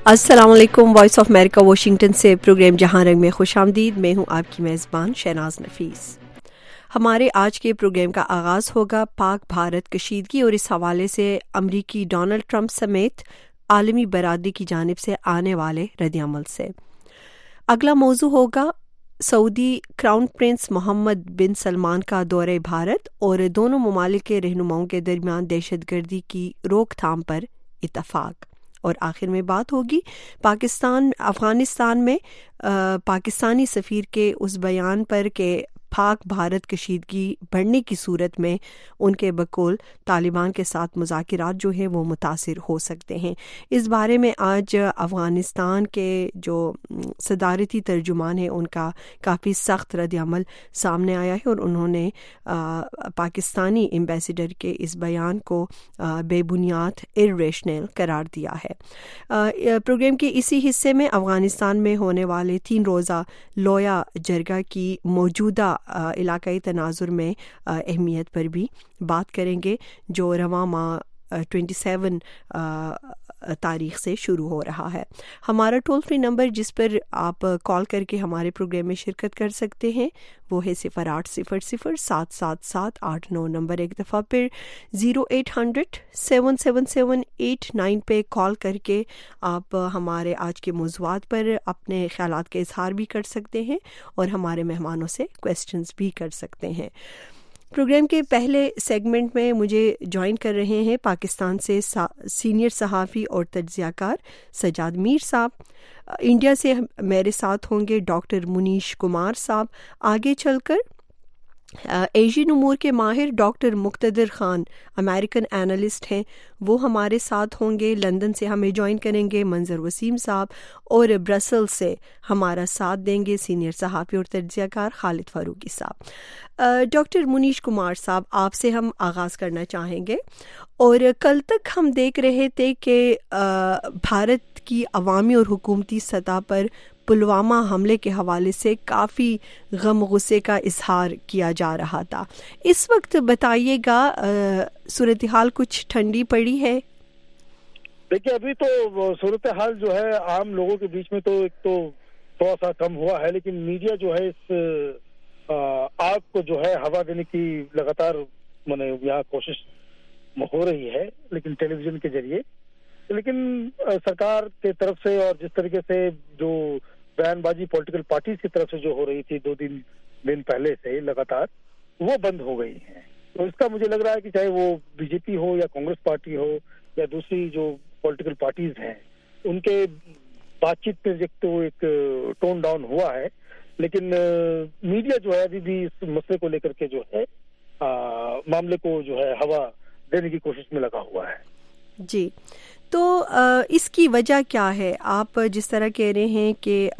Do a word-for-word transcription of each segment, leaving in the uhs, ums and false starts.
अस्सलाम वालेकुम। Voice of America Washington से प्रोग्राम जहां रंग में खुश आमदीद। मैं हूं आपकी मेज़बान शहनाज नफीस। हमारे आज के प्रोग्राम का आगाज़ होगा पाक भारत कशीदगी और इस हवाले से अमरीकी डोनाल्ड ट्रंप समेत आलमी बरादरी की जानिब से आने वाले रद्द-ए-अमल से। अगला मौजू होगा Saudi crown prince Mohammed bin Salman का दौरे भारत और दोनों ममालिक के रहनुमाओं के दरमियान दहशतगर्दी की रोकथाम पर इत्तफाक। और आखिर में बात होगी पाकिस्तान अफ़गानिस्तान में आ, पाकिस्तानी सफ़ीर के उस बयान पर कि पाक भारत कशीदगी बढ़ने की सूरत में उनके बकौल तालिबान के साथ मुज़ाकिरात जो हैं वो मुतासिर हो सकते हैं। इस बारे में आज अफ़गानिस्तान के जो सदारती तर्जुमान हैं उनका काफ़ी सख्त रद्द-ए-अमल सामने आया है और उन्होंने आ, पाकिस्तानी एम्बेसडर के इस बयान को आ, बेबुनियाद इर्रेशनल करार दिया है। आ, प्रोग्राम के इसी हिस्से में अफ़गानिस्तान में होने वाले तीन रोज़ा लोया जरगा की मौजूदा इलाकाई तनाजुर में अहमियत पर भी बात करेंगे जो रवां माह ट्वेंटी सेवन तारीख से शुरू हो रहा है। हमारा टोल फ्री नंबर जिस पर आप कॉल करके हमारे प्रोग्राम में शिरकत कर सकते हैं वो है सिफर आठ सिफर सिफर सात सात सात आठ नौ। नंबर एक दफ़ा फिर zero eight hundred seven seven seven eight nine पे कॉल करके आप हमारे आज के मौज़ूआत पर अपने ख्यालात के इजहार भी कर सकते हैं और हमारे मेहमानों से क्वेश्चंस भी कर सकते हैं। प्रोग्राम के पहले सेगमेंट में मुझे ज्वाइन कर रहे हैं पाकिस्तान से सीनियर सहाफ़ी और तज्ज़ियाकार सजाद मीर साहब। इंडिया से मेरे साथ होंगे डॉक्टर मुनीश कुमार साहब। आगे चलकर एशियन उमूर के माहिर doctor Muqtedar Khan American analyst हैं, वो हमारे साथ होंगे। लंदन से हमें ज्वाइन करेंगे मंजर वसीम साहब और ब्रसल से हमारा साथ देंगे सीनियर सहाफ़ी और तज्ज़ियाकार खालिद फारूकी साहब। डॉक्टर मुनीश कुमार साहब, आपसे हम आगाज़ करना चाहेंगे। और कल तक हम देख रहे थे कि भारत की अवामी और हुकूमती सतह पर पुलवामा हमले के हवाले से काफ़ी गम गुस्से का इजहार किया जा रहा था। इस वक्त बताइएगा सूरत हाल कुछ ठंडी पड़ी है? देखिए, अभी तो सूरत हाल जो है आम लोगों के बीच में तो एक तो थोड़ा सा कम हुआ है, लेकिन मीडिया जो है इस आग को जो है हवा देने की लगातार माने यहाँ कोशिश हो रही है, लेकिन टेलीविजन के जरिए। लेकिन सरकार के तरफ से और जिस तरीके से जो बयानबाजी पॉलिटिकल पार्टीज की तरफ से जो हो रही थी दो तीन दिन पहले से लगातार, वो बंद हो गई है। तो इसका मुझे लग रहा है कि चाहे वो बीजेपी हो या कांग्रेस पार्टी हो या दूसरी जो पॉलिटिकल पार्टीज हैं, उनके बातचीत में एक तो एक टोन डाउन हुआ है, लेकिन मीडिया जो है अभी भी इस मसले को लेकर के जो है आ, मामले को जो है हवा देने की कोशिश में लगा हुआ है। जी, तो इसकी वजह क्या है? आप जिस तरह कह रहे हैं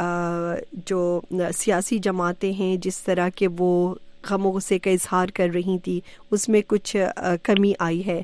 कि जो सियासी जमातें हैं जिस तरह के वो गम गुस्से का इजहार कर रही थी उसमें कुछ कमी आई है,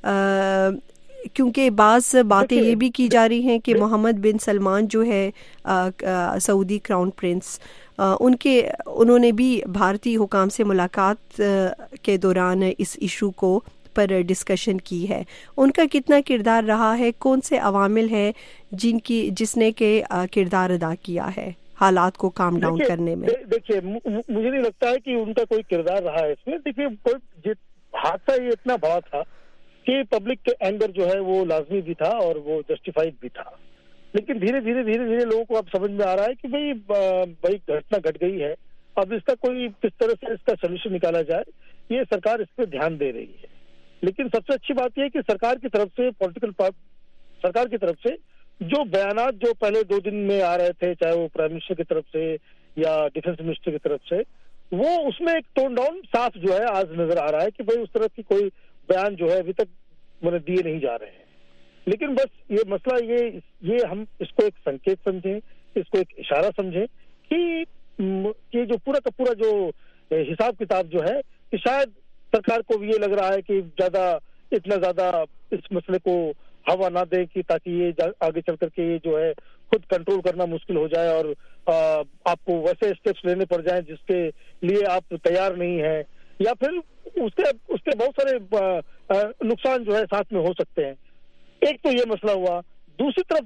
क्योंकि बाज़ बातें ये भी की जा रही हैं कि मोहम्मद बिन सलमान जो है सऊदी क्राउन प्रिंस, उनके उन्होंने भी भारतीय हुकाम से मुलाकात के दौरान इस इशू को पर डिस्कशन की है। उनका कितना किरदार रहा है? कौन से अवामिल हैं जिनकी जिसने के किरदार अदा किया है हालात को काम डाउन करने में? देखिए, मुझे नहीं लगता है कि उनका कोई किरदार रहा है इसमें। देखिए, कोई हादसा ये इतना बड़ा था कि पब्लिक के एंगर जो है वो लाजमी भी था और वो जस्टिफाइड भी था, लेकिन धीरे धीरे धीरे धीरे लोगों को अब समझ में आ रहा है कि भाई भाई घटना घट गई है, अब इसका कोई किस तरह से इसका सोल्यूशन निकाला जाए, ये सरकार इस पर ध्यान दे रही है। लेकिन सबसे अच्छी बात यह है कि सरकार की तरफ से पॉलिटिकल सरकार की तरफ से जो बयानात जो पहले दो दिन में आ रहे थे, चाहे वो प्राइम मिनिस्टर की तरफ से या डिफेंस मिनिस्टर की तरफ से, वो उसमें एक टोन डाउन साफ जो है आज नजर आ रहा है कि भाई उस तरह की कोई बयान जो है अभी तक मैंने दिए नहीं जा रहे हैं। लेकिन बस ये मसला ये ये हम इसको एक संकेत समझें, इसको एक इशारा समझें कि ये जो पूरा का पूरा जो हिसाब किताब जो है कि शायद सरकार को भी ये लग रहा है कि ज्यादा इतना ज्यादा इस मसले को हवा ना दे कि ताकि ये आगे चल करके ये जो है खुद कंट्रोल करना मुश्किल हो जाए और आ, आपको वैसे स्टेप्स लेने पड़ जाएं जिसके लिए आप तैयार नहीं है, या फिर उसके उसके बहुत सारे नुकसान जो है साथ में हो सकते हैं। एक तो ये मसला हुआ। दूसरी तरफ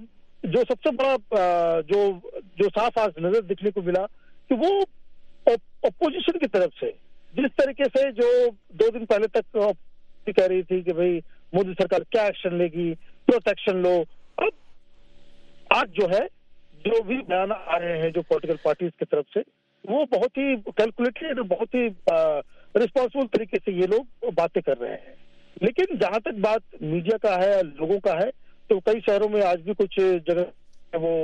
जो सबसे बड़ा जो जो साफ आज नजर दिखने को मिला कि वो अपोजिशन की तरफ से जिस तरीके से जो दो दिन पहले तक कह रही थी कि भाई मोदी सरकार क्या एक्शन लेगी, तुरंत एक्शन लो, अब आज जो है जो भी बयान आ रहे हैं जो पॉलिटिकल पार्टीज की तरफ से वो बहुत ही कैलकुलेटेड, बहुत ही रिस्पॉन्सिबल तरीके से ये लोग बातें कर रहे हैं। लेकिन जहां तक बात मीडिया का है, लोगों का है, तो कई शहरों में आज भी कुछ जगह वो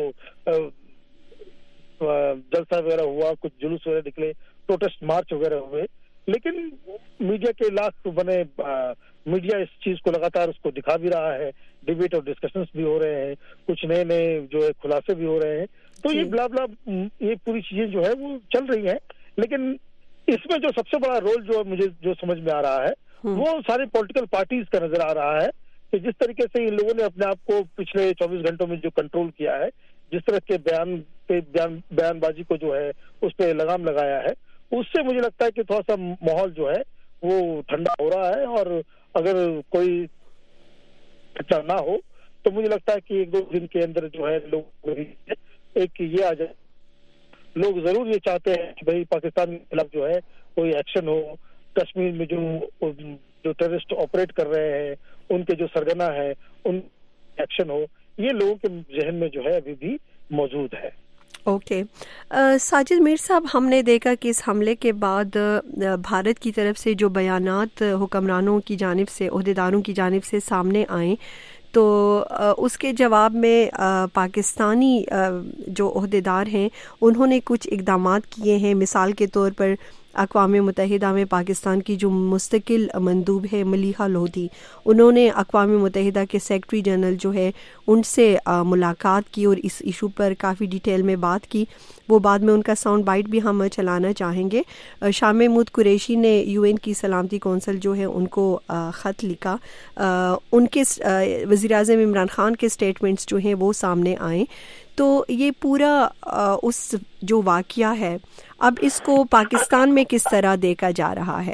जलसा वगैरह हुआ, कुछ जुलूस वगैरह निकले, प्रोटेस्ट मार्च वगैरह हुए, लेकिन मीडिया के लाख बने आ, मीडिया इस चीज को लगातार उसको दिखा भी रहा है, डिबेट और डिस्कशंस भी हो रहे हैं, कुछ नए नए जो है खुलासे भी हो रहे हैं, तो ये ब्ला ब्ला ये पूरी चीजें जो है वो चल रही हैं। लेकिन इसमें जो सबसे बड़ा रोल जो मुझे जो समझ में आ रहा है वो सारे पॉलिटिकल पार्टीज का नजर आ रहा है कि जिस तरीके से इन लोगों ने अपने आप को पिछले चौबीस घंटों में जो कंट्रोल किया है, जिस तरह के बयान पे बयान बयानबाजी को जो है उस पर लगाम लगाया है, उससे मुझे लगता है कि थोड़ा सा माहौल जो है वो ठंडा हो रहा है। और अगर कोई अच्छा ना हो तो मुझे लगता है कि एक दो दिन के अंदर जो है लोग एक ये आ जाए, लोग जरूर ये चाहते हैं कि भाई पाकिस्तान के खिलाफ जो है कोई एक्शन हो, कश्मीर में जो जो टेररिस्ट ऑपरेट कर रहे हैं उनके जो सरगना है उन एक्शन हो, ये लोगों के जहन में जो है अभी भी मौजूद है। Okay okay. साजिद मीर साहब, हमने देखा कि इस हमले के बाद भारत की तरफ से जो बयानात हुक्मरानों की जानिब से, ओहदेदारों की जानिब से सामने आए, तो उसके जवाब में पाकिस्तानी जो ओहदेदार हैं उन्होंने कुछ इक़दामात किए हैं। मिसाल के तौर पर अक़वाम मुत्तहिदा में पाकिस्तान की जो मुस्तकिल मंदूब है मलीहा लोधी, उन्होंने अक़वाम मुत्तहिदा के सेक्रेटरी जनरल जो है उनसे मुलाकात की और इस इशू पर काफ़ी डिटेल में बात की। वो बाद में उनका साउंड बाइट भी हम चलाना चाहेंगे। शाह महमूद कुरैशी ने यूएन की सलामती कौंसिल जो है उनको ख़त लिखा, उनके वज़ीर आज़म इमरान ख़ान के स्टेटमेंट्स जो हैं वो सामने आए। तो ये पूरा उस जो वाक़या है, अब इसको पाकिस्तान में किस तरह देखा जा रहा है?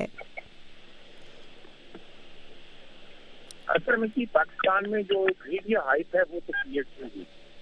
असल में कि पाकिस्तान में जो एक मीडिया हाइप है वो तो क्रिएट हुई,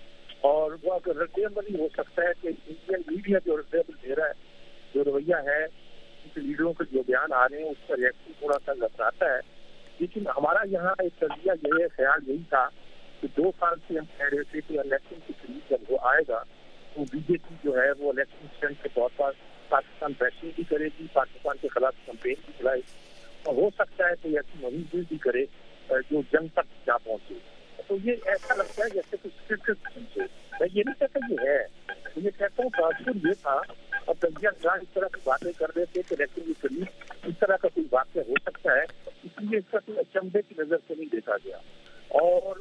और वो अगर रद्द-ए-अमल हो सकता है कि इंडियन मीडिया जो रद्द-ए-अमल दे रहा है, जो रवैया है, उनके लीडरों के जो बयान आ रहे हैं उस पर रिएक्शन थोड़ा सा घबराता है। लेकिन हमारा यहाँ एक तजरिया यही ख्याल यही था कि दो साल से हम कह रहे थे कि इलेक्शन के करीब जब वो आएगा तो बीजेपी जो है वो इलेक्शन स्टंट के तौर पर पाकिस्तान बैशिंग भी करेगी, पाकिस्तान के खिलाफ कैंपेन भी चलाएगी, और हो सकता है कोई ऐसी मुहिम भी करे जो जंग तक जा पहुंचे। तो ये ऐसा लगता है जैसे कुछ स्क्रिप्टेड चीज है। मैं ये नहीं कहता ये है, तो ये कहता हूँ तासुर ये था, और तजिया जहाँ इस तरह की बातें कर रहे थे कि इलेक्शन के करीब इस तरह का कोई वाक़या हो सकता है, इसलिए इसका कोई अचंभे की नजर से नहीं देखा गया। और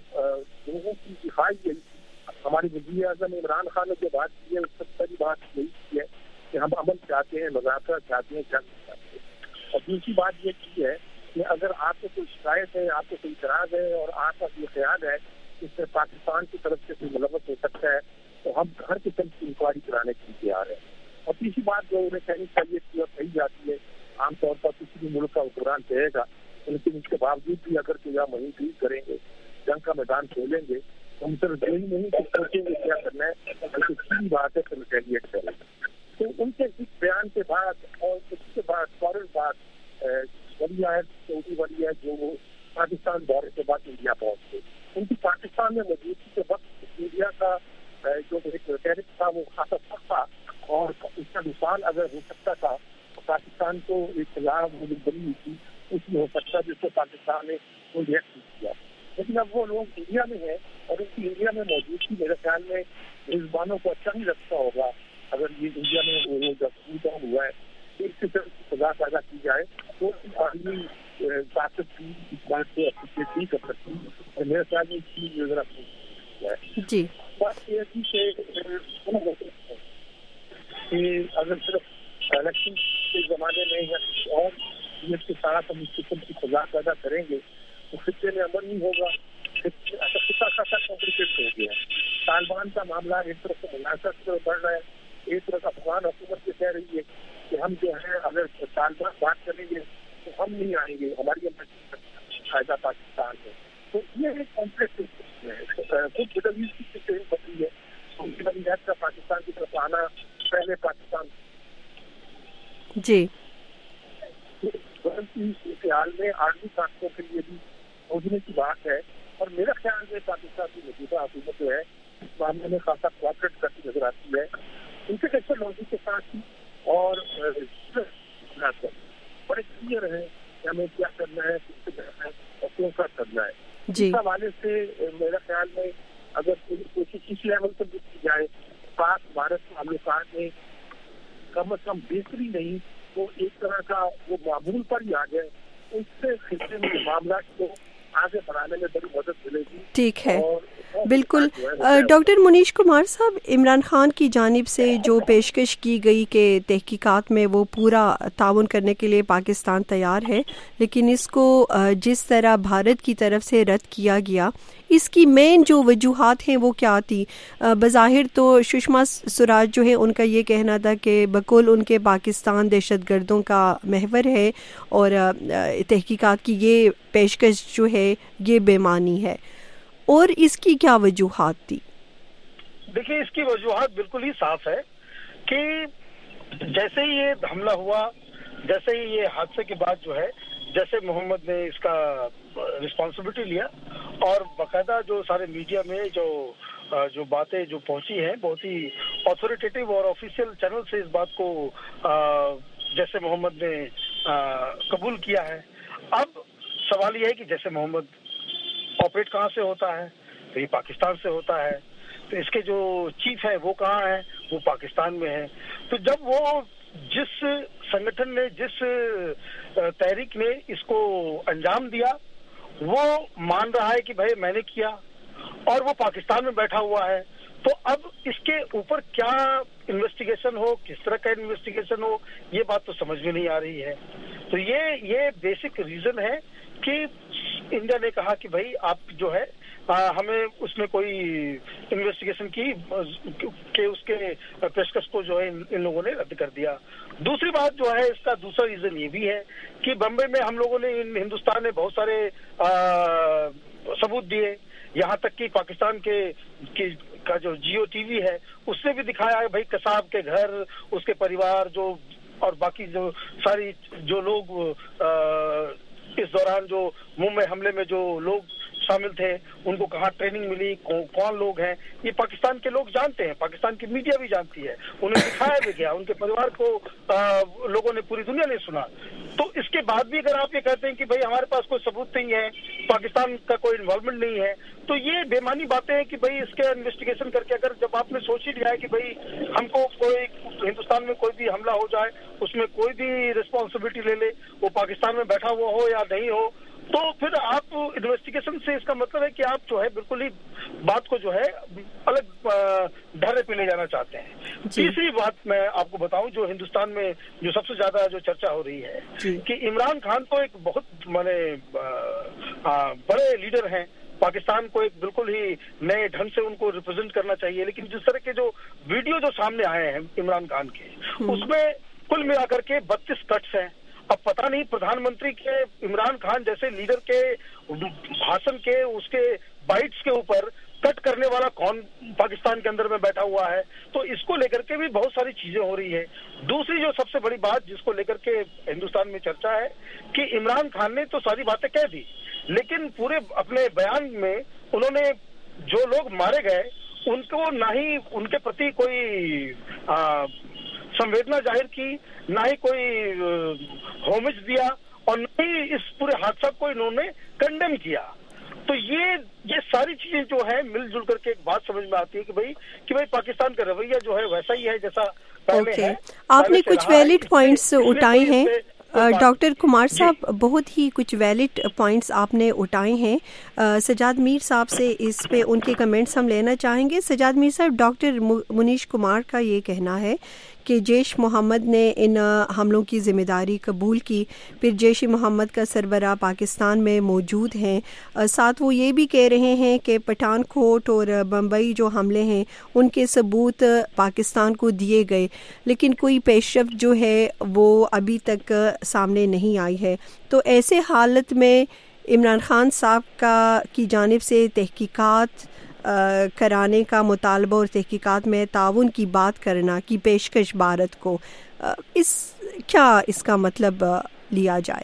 लोगों की दिखाई यही थी, हमारे वज़ीर आज़म इमरान खान ने जो बात की है उससे पहली बात यही की है कि हम अमन चाहते हैं, मुज़ाकरात चाहते हैं, जंग चाहते हैं। और दूसरी बात ये की है कि अगर आपको कोई शिकायत है, आपको कोई इतराज़ है और आपका ये ख्याल है कि इसमें पाकिस्तान की तरफ से कोई मुलव्वस हो सकता है, तो हम हर किस्म की इंक्वायरी कराने के लिए तैयार हैं। और तीसरी बात जो उन्हें कहनी चाहिए थी और कही जाती है, आमतौर पर किसी भी मुल्क का हुक्मरान कहेगा, लेकिन इसके बावजूद भी अगर कोई आप मुहिम भी करेंगे, जंग का मैदान खोलेंगे, तो हम सिर्फ यही नहीं कि सोचेंगे क्या करना है, बल्कि सीधी बात है कि रिटेलिएट करेंगे। तो उनके इस बयान के बाद और उसके बाद फौरन बाद वली है, सऊदी वली है, जो वो पाकिस्तान दौरे के बाद इंडिया पहुंच गए। उनकी पाकिस्तान में मौजूदगी के वक्त इंडिया का जो एक टेरिफ था वो खासा सख्त था, और उसका नुकसान अगर हो सकता था तो पाकिस्तान को एक खिलाफ बनी हुई थी, उसमें हो सकता जिससे पाकिस्तान ने कोई रिएक्ट नहीं किया। लेकिन अब वो लोग इंडिया में हैं और उनकी इंडिया में मौजूदगी मेरे ख्याल में मेजबानों को अच्छा नहीं लगता होगा अगर ये इंडिया में वो जब कूल डाउन हुआ है एक किस्म की सजा पैदा की जाए, तो आदमी ताकत की इस बात को अप्रिशिएट नहीं कर सकती, और मेरे ख्याल में इसकी जरा जी बात ये थी कि अगर सिर्फ इलेक्शन के जमाने में या और इसके साथ हम इस किस्म की सजा पैदा करेंगे तो खिते में अमन नहीं होगा। खिता खासा कॉम्प्लिकेट हो गया। तालिबान का मामला एक तरफ से मुनासब से बढ़ रहा है, एक तरफ अफगान हुकूमत ये कह रही है कि हम जो है अगर तालिबान बात करेंगे तो हम नहीं आएंगे, हमारी फायदा पाकिस्तान है। تو یہ ایک کمپلیکس ہے. خود مڈل ایسٹ کی ٹرین بنی ہے، سعودی عرب کا پاکستان کی طرف آنا پہلے پاکستان جی حال میں آرمی طاقتوں کے لیے بھی سوچنے کی بات ہے. اور میرا خیال ہے پاکستان کی موجودہ حکومت جو ہے اس معاملے میں خاصا کوآپریٹ کرتی نظر آتی ہے. انٹرنیشنل کے ساتھ اور بڑے کلیئر ہے کہ ہمیں کیا کرنا ہے، کس سے کرنا ہے اور کیوں کا کرنا ہے. اس حوالے سے میرا خیال میں اگر کوشش کسی لیول پر بھی کی جائے پاک بھارت تعلقات میں کم از کم بہتری نہیں وہ ایک طرح کا وہ معمول پر ہی آ گئے، اس سے خطے میں معاملات کو آگے بڑھانے میں بڑی مدد ملے گی. ٹھیک ہے، بالکل. ڈاکٹر منیش کمار صاحب، عمران خان کی جانب سے جو پیشکش کی گئی کہ تحقیقات میں وہ پورا تعاون کرنے کے لیے پاکستان تیار ہے، لیکن اس کو جس طرح بھارت کی طرف سے رد کیا گیا، اس کی مین جو وجوہات ہیں وہ کیا تھی؟ بظاہر تو سشما سوراج جو ہے ان کا یہ کہنا تھا کہ بقول ان کے پاکستان دہشت گردوں کا محور ہے اور تحقیقات کی یہ پیشکش جو ہے یہ بے معنی ہے. اور اس کی کیا وجوہات تھی؟ دیکھیے، اس کی وجوہات بالکل ہی صاف ہے کہ جیسے ہی یہ حملہ ہوا، جیسے ہی یہ حادثے کے بعد جو ہے جیسے محمد نے اس کا رسپانسبلٹی لیا اور باقاعدہ جو سارے میڈیا میں جو جو باتیں جو پہنچی ہیں بہت ہی آتھوریٹیو اور آفیشیل چینل سے اس بات کو جیسے محمد نے قبول کیا ہے. اب سوال یہ ہے کہ جیسے محمد آپریٹ کہاں سے ہوتا ہے؟ تو یہ پاکستان سے ہوتا ہے. تو اس کے جو چیف ہے وہ کہاں ہے؟ وہ پاکستان میں ہے. تو جب وہ جس سنگٹھن نے، جس تحریک نے اس کو انجام دیا وہ مان رہا ہے کہ بھائی میں نے کیا اور وہ پاکستان میں بیٹھا ہوا ہے، تو اب اس کے اوپر کیا انویسٹیگیشن ہو، کس طرح کا انویسٹیگیشن ہو، یہ بات تو سمجھ میں نہیں آ رہی ہے. تو یہ یہ بیسک ریزن ہے کہ انڈیا نے کہا کہ بھائی آپ جو ہے ہمیں اس میں کوئی انویسٹیگیشن کی کہ اس کے پیشکش کو جو ہے ان لوگوں نے رد کر دیا. دوسری بات جو ہے اس کا دوسرا ریزن یہ بھی ہے کہ بمبئی میں ہم لوگوں نے ہندوستان نے بہت سارے ثبوت دیے، یہاں تک کہ پاکستان کے کا جو جیو ٹی وی ہے اس نے بھی دکھایا ہے بھائی قصاب کے گھر، اس کے پریوار جو اور باقی جو ساری جو لوگ اس دوران جو ممبئی حملے میں جو لوگ شامل تھے ان کو کہاں ٹریننگ ملی، کون لوگ ہیں، یہ پاکستان کے لوگ جانتے ہیں، پاکستان کی میڈیا بھی جانتی ہے، انہیں دکھایا بھی گیا، ان کے پریوار کو لوگوں نے، پوری دنیا نے سنا. تو اس کے بعد بھی اگر آپ یہ کہتے ہیں کہ بھائی ہمارے پاس کوئی ثبوت نہیں ہے، پاکستان کا کوئی انوالومنٹ نہیں ہے، تو یہ بے معنی باتیں ہیں کہ بھائی اس کے انویسٹیگیشن کر کے اگر جب آپ نے سوچ ہی لیا ہے کہ بھائی ہم کو کوئی ہندوستان میں کوئی بھی حملہ ہو جائے اس میں کوئی بھی رسپانسبلٹی لے لے، وہ پاکستان میں بیٹھا ہوا ہو یا نہیں ہو، تو پھر آپ انویسٹیگیشن سے اس کا مطلب ہے کہ آپ جو ہے بالکل ہی بات کو جو ہے الگ ڈھرے پہ لے جانا چاہتے ہیں. تیسری بات میں آپ کو بتاؤں جو ہندوستان میں جو سب سے زیادہ جو چرچا ہو رہی ہے کہ عمران خان تو ایک بہت مانے بڑے لیڈر ہیں، پاکستان کو ایک بالکل ہی نئے ڈھنگ سے ان کو ریپرزینٹ کرنا چاہیے، لیکن جس طرح کے جو ویڈیو جو سامنے آئے ہیں عمران خان کے اس میں کل ملا کر کے بتیس کٹس ہیں. اب پتہ نہیں پردھان منتری کے عمران خان جیسے لیڈر کے بھاشن کے اس کے بائٹس کے اوپر کٹ کرنے والا کون پاکستان کے اندر میں بیٹھا ہوا ہے، تو اس کو لے کر کے بھی بہت ساری چیزیں ہو رہی ہے. دوسری جو سب سے بڑی بات جس کو لے کر کے ہندوستان میں چرچا ہے کہ عمران خان نے تو ساری باتیں کہہ دی، لیکن پورے اپنے بیان میں انہوں نے جو لوگ مارے گئے ان کو نہ ہی ان کے پرتی کوئی سنویدنا ظاہر کی، نہ ہی کوئی ہومج دیا اور نہ ہی اس پورے حادثہ کو انہوں نے کنڈیم کیا. تو یہ یہ ساری چیزیں جو ہے مل جل کر کے ایک بات سمجھ میں آتی ہے کہ بھائی کہ بھائی پاکستان کا رویہ جو ہے ویسا ہی ہے جیسا پہلے ہے. آپ نے کچھ ویلڈ پوائنٹس اٹھائے ہیں ڈاکٹر کمار صاحب، بہت ہی کچھ ویلڈ پوائنٹس آپ نے اٹھائے ہیں. سجاد میر صاحب سے اس پہ ان کے کمنٹس ہم لینا چاہیں گے. سجاد میر صاحب، ڈاکٹر منیش کمار کا یہ کہنا ہے کہ جیش محمد نے ان حملوں کی ذمہ داری قبول کی، پھر جیش محمد کا سربراہ پاکستان میں موجود ہیں. ساتھ وہ یہ بھی کہہ رہے ہیں کہ پٹھان کوٹ اور بمبئی جو حملے ہیں ان کے ثبوت پاکستان کو دیے گئے، لیکن کوئی پیش رفت جو ہے وہ ابھی تک سامنے نہیں آئی ہے. تو ایسے حالت میں عمران خان صاحب کا کی جانب سے تحقیقات کرانے کا مطالبہ اور تحقیقات میں تعاون کی بات کرنا کی پیشکش بھارت کو، اس کیا اس کا مطلب لیا جائے؟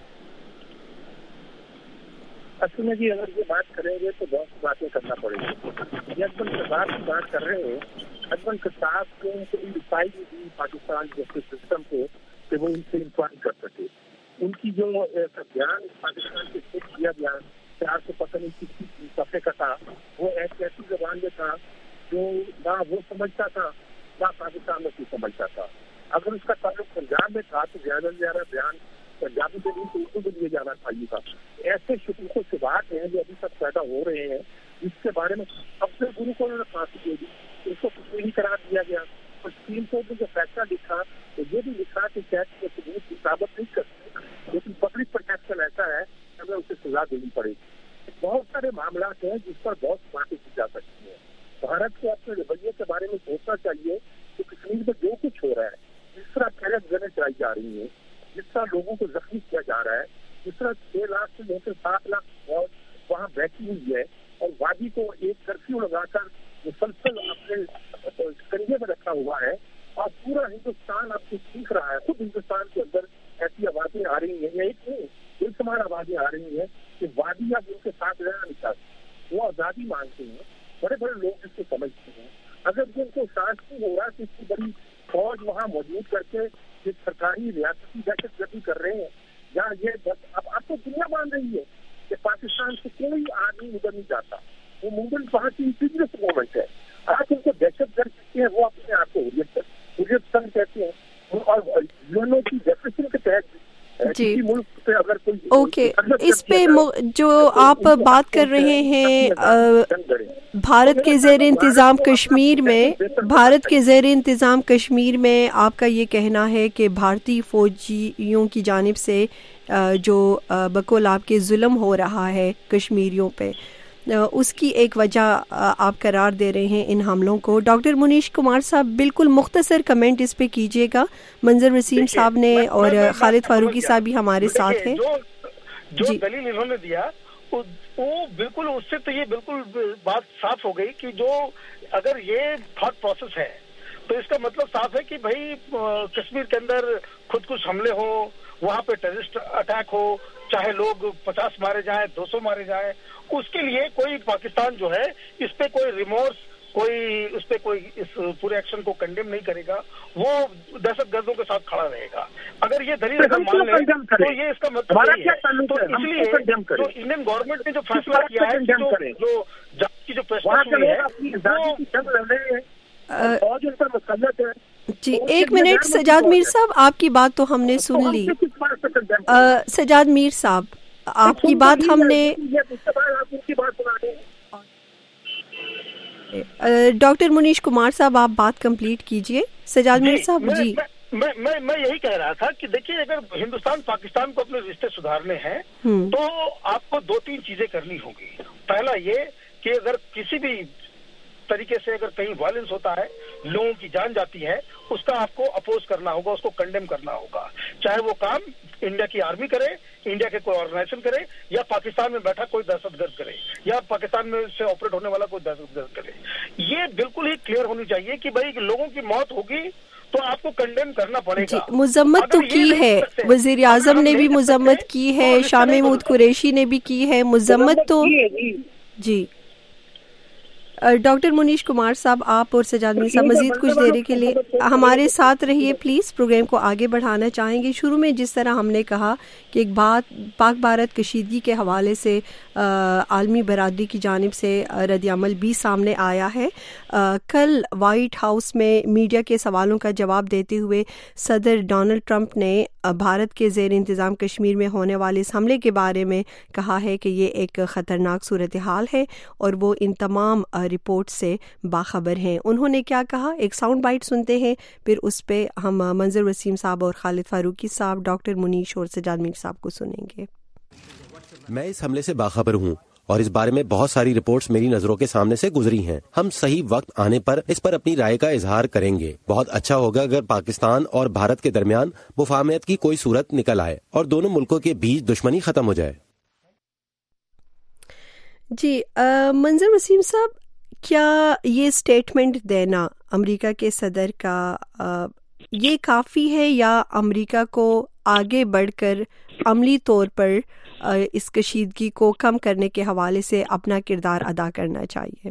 اصل میں جی اگر یہ بات کریں گے تو بہت سی باتیں کرنا پڑے گی. یہ اکبر کساب کی بات کر رہے ہیں. اکبر کساب کو کوئی رسائی نہیں دی پاکستان جسٹس سسٹم کو کہ وہ ان سے انکوائری کر سکے. ان کی جو بیان پاکستان کے خود کیا بیان چار سو پتہ نہیں کسی صفحے کا تھا، وہ ایک ایسی زبان میں تھا جو نہ وہ سمجھتا تھا نہ پاکستان میں کوئی سمجھتا تھا. اگر اس کا تعلق پنجاب میں تھا تو زیادہ سے زیادہ بیان پنجابی کے لیے تو اردو کے لیے جانا چاہیے تھا. ایسے شکوک و شبہات ہیں جو ابھی تک پیدا ہو رہے ہیں جس کے بارے میں اب سے گرو کو انہوں نے پھانسی دے دی، اس کو کچھ نہیں قرار دیا گیا. اور سپریم کورٹ نے جو فیصلہ لکھا تو یہ بھی لکھا کہ قید کے ثبوت کی ثابت نہیں کر سکتے، لیکن پبلک پروٹیکشن ایسا ہے کہ ہمیں اسے سزا دینی پڑے گی. بہت سارے معاملات ہیں جس پر بہت باتیں کی جا سکتی ہیں. بھارت کو اپنے رویے کے بارے میں سوچنا چاہیے کہ کشمیر میں جو کچھ ہو رہا ہے، جس طرح ٹیرر گنیں چلائی جا رہی ہیں، جس طرح لوگوں کو زخمی کیا جا رہا ہے، جس طرح چھ لاکھ سے لے کر سات لاکھ فوج وہاں بیٹھی ہوئی ہے اور وادی کو ایک کرفیو لگا کر مسلسل اپنے کنجے میں رکھا ہوا ہے اور پورا ہندوستان اب سے سیکھ رہا ہے. خود ہندوستان کے اندر ایسی آوازیں آ رہی ہیں، یا ایک نہیں بے شمار آوازیں آ رہی ہیں کہ وادی اب ان کے ساتھ رہنا نہیں چاہتے، وہ آزادی مانگتے ہیں. بڑے بڑے لوگ اس کو سمجھتے ہیں. اگر ان کو احساس نہیں ہو رہا کہ اتنی بڑی فوج وہاں موجود کر کے یہ سرکاری ریاستی دہشت گردی کر رہے ہیں، یا یہ اب اب تو دنیا مان رہی ہے کہ پاکستان سے کوئی آدمی ادھر نہیں جاتا. وہ موومنٹ وہاں کی بزنس موومنٹ ہے. آج ان کو دہشت گرد کہتے ہیں، وہ اپنے آپ کو حریت سنگ کہتے ہیں، اور یونو کی ڈیفینیشن کے تحت جی اوکے. اس پہ جو آپ بات کر رہے ہیں بھارت کے زیر انتظام کشمیر میں بھارت کے زیر انتظام کشمیر میں آپ کا یہ کہنا ہے کہ بھارتی فوجیوں کی جانب سے جو بقول آپ کے ظلم ہو رہا ہے کشمیریوں پہ، اس کی ایک وجہ آپ قرار دے رہے ہیں ان حملوں کو. ڈاکٹر منیش کمار صاحب بالکل مختصر کمنٹ اس پہ کیجیے گا. منظر وسیم صاحب نے اور خالد فاروقی صاحب بھی ہمارے ساتھ ہیں. جو دلیل انہوں نے دیا وہ بالکل اس سے تو یہ بالکل بات صاف ہو گئی کہ جو اگر یہ تھاٹ پروسیس ہے تو اس کا مطلب صاف ہے کہ بھائی کشمیر کے اندر خود کش حملے ہو، وہاں پہ ٹیررسٹ اٹیک ہو، چاہے لوگ پچاس مارے جائیں، دو سو مارے جائیں، اس کے لیے کوئی پاکستان جو ہے اس پہ کوئی ریمورس، کوئی اس پہ کوئی اس پورے ایکشن کو کنڈیم نہیں کرے گا. وہ دہشت گردوں کے ساتھ کھڑا رہے گا. اگر یہ دلیل مان لیں تو یہ اس کا مطلب یہ ہے. تو اس لیے جو انڈین گورنمنٹ نے جو فیصلہ کیا ہے، جو جج کی جو فیصلہ ہے جی ایک منٹ سجاد میر صاحب، آپ کی بات تو ہم نے سن لی. سجاد میر صاحب آپ کی بات ہم نے ڈاکٹر منیش کمار صاحب آپ بات کمپلیٹ کیجئے. سجاد میر صاحب جی میں میں میں یہی کہہ رہا تھا کہ دیکھیے اگر ہندوستان پاکستان کو اپنے رشتے سدھارنے ہیں تو آپ کو دو تین چیزیں کرنی ہوگی. پہلا یہ کہ اگر کسی بھی طریقے سے اگر کہیں وائلنس ہوتا ہے، لوگوں کی جان جاتی ہے، اس کا آپ کو اپوز کرنا ہوگا، اس کو کنڈیم کرنا ہوگا. چاہے وہ کام انڈیا کی آرمی کرے، انڈیا کے کوئی آرگنائزیشن کرے، یا پاکستان میں بیٹھا کوئی دہشت گرد کرے، یا پاکستان میں سے آپریٹ ہونے والا کوئی دہشت گرد کرے. یہ بالکل ہی کلیئر ہونی چاہیے کہ بھائی لوگوں کی موت ہوگی تو آپ کو کنڈیم کرنا پڑے گا. مذمت تو کی ہے، وزیر اعظم نے بھی مذمت کی ہے، شاہ محمود قریشی نے بھی کی ہے مذمت. تو جی ڈاکٹر منیش کمار صاحب آپ اور سجاد میر صاحب مزید کچھ دیر کے لیے ہمارے ساتھ رہیے پلیز. پروگرام کو آگے بڑھانا چاہیں گے. شروع میں جس طرح ہم نے کہا کہ ایک بات پاک بھارت کشیدگی کے حوالے سے عالمی برادری کی جانب سے رد عمل بھی سامنے آیا ہے. کل وائٹ ہاؤس میں میڈیا کے سوالوں کا جواب دیتے ہوئے صدر ڈونلڈ ٹرمپ نے بھارت کے زیر انتظام کشمیر میں ہونے والے اس حملے کے بارے میں کہا ہے کہ یہ ایک خطرناک صورتحال ہے اور وہ ان تمام رپورٹ سے باخبر ہیں. انہوں نے کیا کہا، ایک ساؤنڈ بائٹ سنتے ہیں، پھر اس پہ ہم منظر وسیم صاحب اور خالد فاروقی صاحب، ڈاکٹر منیش اور سجاد میر صاحب کو سنیں گے. میں اس حملے سے باخبر ہوں اور اس بارے میں بہت ساری رپورٹس میری نظروں کے سامنے سے گزری ہیں. ہم صحیح وقت آنے پر اس پر اپنی رائے کا اظہار کریں گے. بہت اچھا ہوگا اگر پاکستان اور بھارت کے درمیان مفاہمت کی کوئی صورت نکل آئے اور دونوں ملکوں کے بیچ دشمنی ختم ہو جائے. جی منظر وسیم صاحب، کیا یہ اسٹیٹمنٹ دینا امریکہ کے صدر کا آ, یہ کافی ہے یا امریکہ کو آگے بڑھ کر عملی طور پر آ, اس کشیدگی کو کم کرنے کے حوالے سے اپنا کردار ادا کرنا چاہیے؟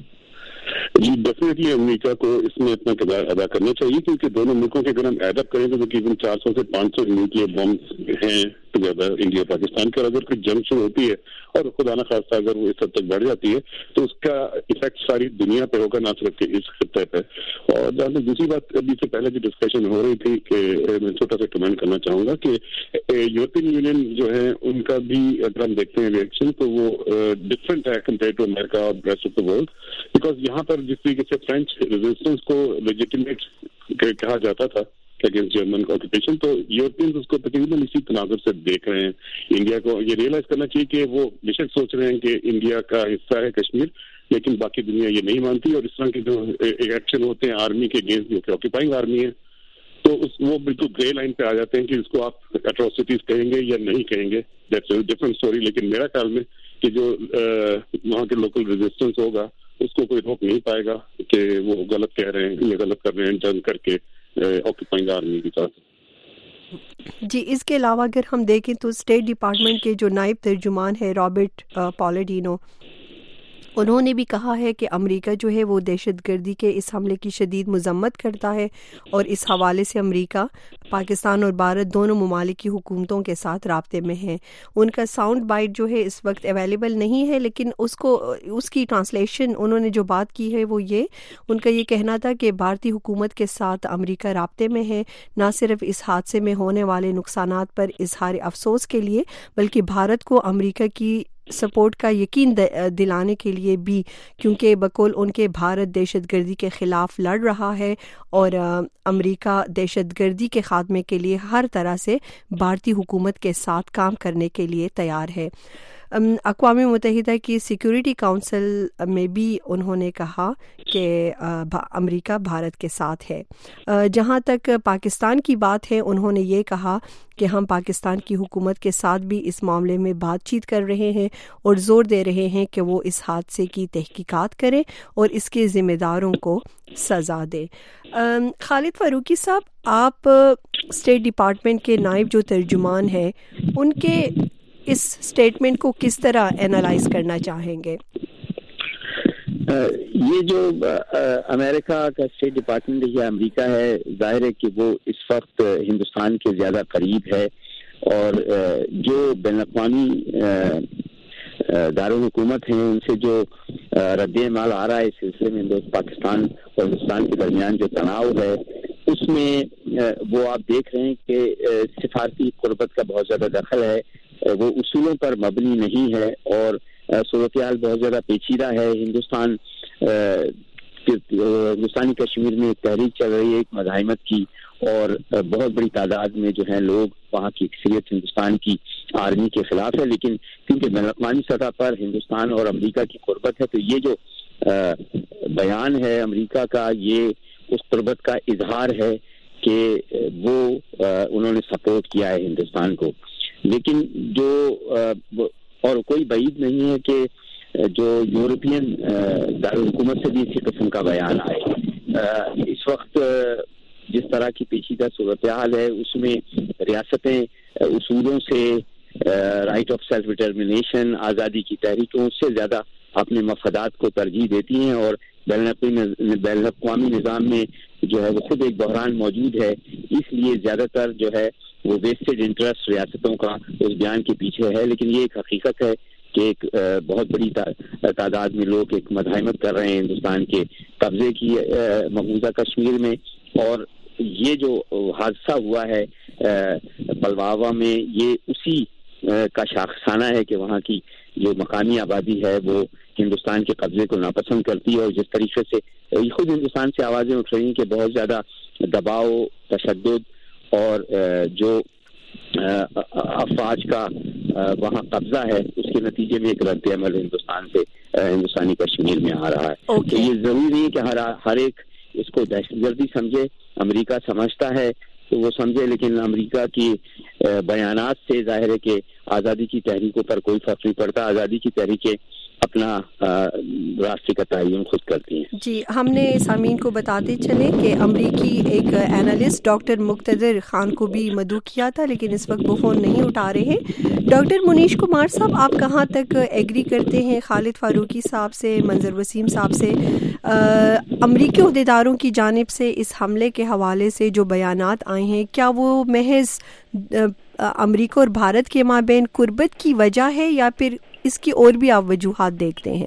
جی ڈیفینیٹلی امریکہ کو اس میں اپنا کردار ادا کرنا چاہیے، کیونکہ دونوں ملکوں کے اگر ہم ایڈ اپ کریں تو تقریباً چار سو سے پانچ سو نیوکلیئر بمب ہیں ٹوگیدر انڈیا پاکستان کے، اور اگر کوئی جنگ شروع ہوتی ہے اور خدا نخواستہ اگر وہ اس حد تک بڑھ جاتی ہے تو اس کا افیکٹ ساری دنیا پہ ہوگا، نہ صرف کہ اس خطے پہ۔ اور جہاں تک دوسری بات ابھی سے پہلے جو ڈسکشن ہو رہی تھی کہ میں چھوٹا سا کمنٹ کرنا چاہوں گا کہ یورپین یونین جو ہے ان کا بھی اگر ہم دیکھتے ہیں ریئیکشن تو وہ ڈفرینٹ ہے کمپیئر ٹو امریکہ اور rest of the world, because یہاں پر جس طریقے سے فرینچ ریزسٹنس کو لیجیٹیمیٹ کہا جاتا تھا اگینسٹ جرمن آکوپیشن، تو یورپینز اس کو تقریباً اسی تناظر سے دیکھ رہے ہیں۔ انڈیا کو یہ ریئلائز کرنا چاہیے کہ وہ بے شک سوچ رہے ہیں کہ انڈیا کا حصہ ہے کشمیر، لیکن باقی دنیا یہ نہیں مانتی، اور اس طرح کے جو ایکشن ہوتے ہیں آرمی کے اگینسٹ جو کہ آکوپائنگ آرمی ہے تو اس وہ بالکل گرے لائن پہ آ جاتے ہیں کہ اس کو آپ اٹروسٹیز کہیں گے یا نہیں کہیں گے، دیٹس اے ڈفرنٹ اسٹوری۔ لیکن میرا خیال میں کہ جو وہاں کے لوکل ریزسٹنس ہوگا اس کو کوئی روک نہیں پائے گا کہ وہ غلط کہہ رہے ہیں یا غلط کر رہے ہیں ٹرن کر کے آکوپائنگ آرمی کی طرف۔ جی اس کے علاوہ اگر ہم دیکھیں تو اسٹیٹ ڈپارٹمنٹ کے جو نائب ترجمان ہے رابرٹ پالاڈینو، انہوں نے بھی کہا ہے کہ امریکہ جو ہے وہ دہشت گردی کے اس حملے کی شدید مذمت کرتا ہے، اور اس حوالے سے امریکہ، پاکستان اور بھارت دونوں ممالک کی حکومتوں کے ساتھ رابطے میں ہیں۔ ان کا ساؤنڈ بائٹ جو ہے اس وقت اویلیبل نہیں ہے، لیکن اس کو اس کی ٹرانسلیشن انہوں نے جو بات کی ہے وہ یہ ان کا یہ کہنا تھا کہ بھارتی حکومت کے ساتھ امریکہ رابطے میں ہے، نہ صرف اس حادثے میں ہونے والے نقصانات پر اظہار افسوس کے لیے بلکہ بھارت کو امریکہ کی سپورٹ کا یقین دلانے کے لیے بھی، کیونکہ بقول ان کے بھارت دہشت گردی کے خلاف لڑ رہا ہے اور امریکہ دہشت گردی کے خاتمے کے لیے ہر طرح سے بھارتی حکومت کے ساتھ کام کرنے کے لیے تیار ہے۔ اقوام متحدہ کی سیکیورٹی کونسل میں بھی انہوں نے کہا کہ امریکہ بھارت کے ساتھ ہے۔ جہاں تک پاکستان کی بات ہے، انہوں نے یہ کہا کہ ہم پاکستان کی حکومت کے ساتھ بھی اس معاملے میں بات چیت کر رہے ہیں اور زور دے رہے ہیں کہ وہ اس حادثے کی تحقیقات کریں اور اس کے ذمہ داروں کو سزا دے۔ خالد فاروقی صاحب، آپ اسٹیٹ ڈپارٹمنٹ کے نائب جو ترجمان ہیں، ان کے اس سٹیٹمنٹ کو کس طرح اینالائز کرنا چاہیں گے؟ یہ جو امریکہ کا اسٹیٹ ڈپارٹمنٹ یا امریکہ ہے، ظاہر ہے کہ وہ اس وقت ہندوستان کے زیادہ قریب ہے، اور جو بین الاقوامی دارالحکومت ہیں ان سے جو رد عمل آ رہا ہے اس سلسلے میں پاکستان اور ہندوستان کے درمیان جو تناؤ ہے، اس میں وہ آپ دیکھ رہے ہیں کہ سفارتی قربت کا بہت زیادہ دخل ہے، وہ اصولوں پر مبنی نہیں ہے، اور صورتحال بہت زیادہ پیچیدہ ہے۔ ہندوستان ہندوستانی کشمیر میں ایک تحریک چل رہی ہے ایک مزاحمت کی، اور بہت بڑی تعداد میں جو ہیں لوگ وہاں کی اکثریت ہندوستان کی آرمی کے خلاف ہے، لیکن کیونکہ بین الاقوامی سطح پر ہندوستان اور امریکہ کی قربت ہے تو یہ جو بیان ہے امریکہ کا، یہ اس قربت کا اظہار ہے کہ وہ انہوں نے سپورٹ کیا ہے ہندوستان کو۔ لیکن جو اور کوئی بعید نہیں ہے کہ جو یورپین دارالحکومت سے بھی اسی قسم کا بیان آئے۔ اس وقت جس طرح کی پیچیدہ صورتحال ہے اس میں ریاستیں اصولوں سے، رائٹ آف سیلف ڈٹرمنیشن، آزادی کی تحریکوں سے زیادہ اپنے مفادات کو ترجیح دیتی ہیں، اور بین الاقوامی نظام میں جو ہے وہ خود ایک بحران موجود ہے، اس لیے زیادہ تر جو ہے وہ ویسٹڈ انٹرسٹ ریاستوں کا اس بیان کے پیچھے ہے۔ لیکن یہ ایک حقیقت ہے کہ ایک بہت بڑی تعداد میں لوگ ایک مزاحمت کر رہے ہیں ہندوستان کے قبضے کی مقبوضہ کشمیر میں، اور یہ جو حادثہ ہوا ہے پلواوا میں، یہ اسی کا شاخسانہ ہے کہ وہاں کی جو مقامی آبادی ہے وہ ہندوستان کے قبضے کو ناپسند کرتی ہے، اور جس طریقے سے خود ہندوستان سے آوازیں اٹھ رہی ہیں کہ بہت زیادہ دباؤ، تشدد اور جو افواج کا وہاں قبضہ ہے اس کے نتیجے میں ایک رد عمل ہندوستان سے ہندوستانی کشمیر میں آ رہا ہے۔ okay. تو یہ ضروری نہیں ہے کہ ہر ہر ایک اس کو دہشت گردی سمجھے، امریکہ سمجھتا ہے تو وہ سمجھے، لیکن امریکہ کی بیانات سے ظاہر ہے کہ آزادی کی تحریکوں پر کوئی فرق نہیں پڑتا۔ آزادی کی تحریکیں اپنا راستے کا تعین خود کرتی ہیں. جی, ہم نے سامعین کو بتاتے چلیں کہ امریکی ایک اینالسٹ ڈاکٹر مقتدر خان کو بھی مدعو کیا تھا, لیکن اس وقت وہ فون نہیں اٹھا رہے ہیں. ڈاکٹر منیش کمار صاحب, آپ کہاں تک ایگری کرتے ہیں خالد فاروقی صاحب سے, منظر وسیم صاحب سے, امریکی عہدیداروں کی جانب سے اس حملے کے حوالے سے جو بیانات آئے ہیں, کیا وہ محض امریکہ اور بھارت کے مابین قربت کی وجہ ہے یا پھر اس کی اور بھی آپ وجوہات دیکھتے ہیں؟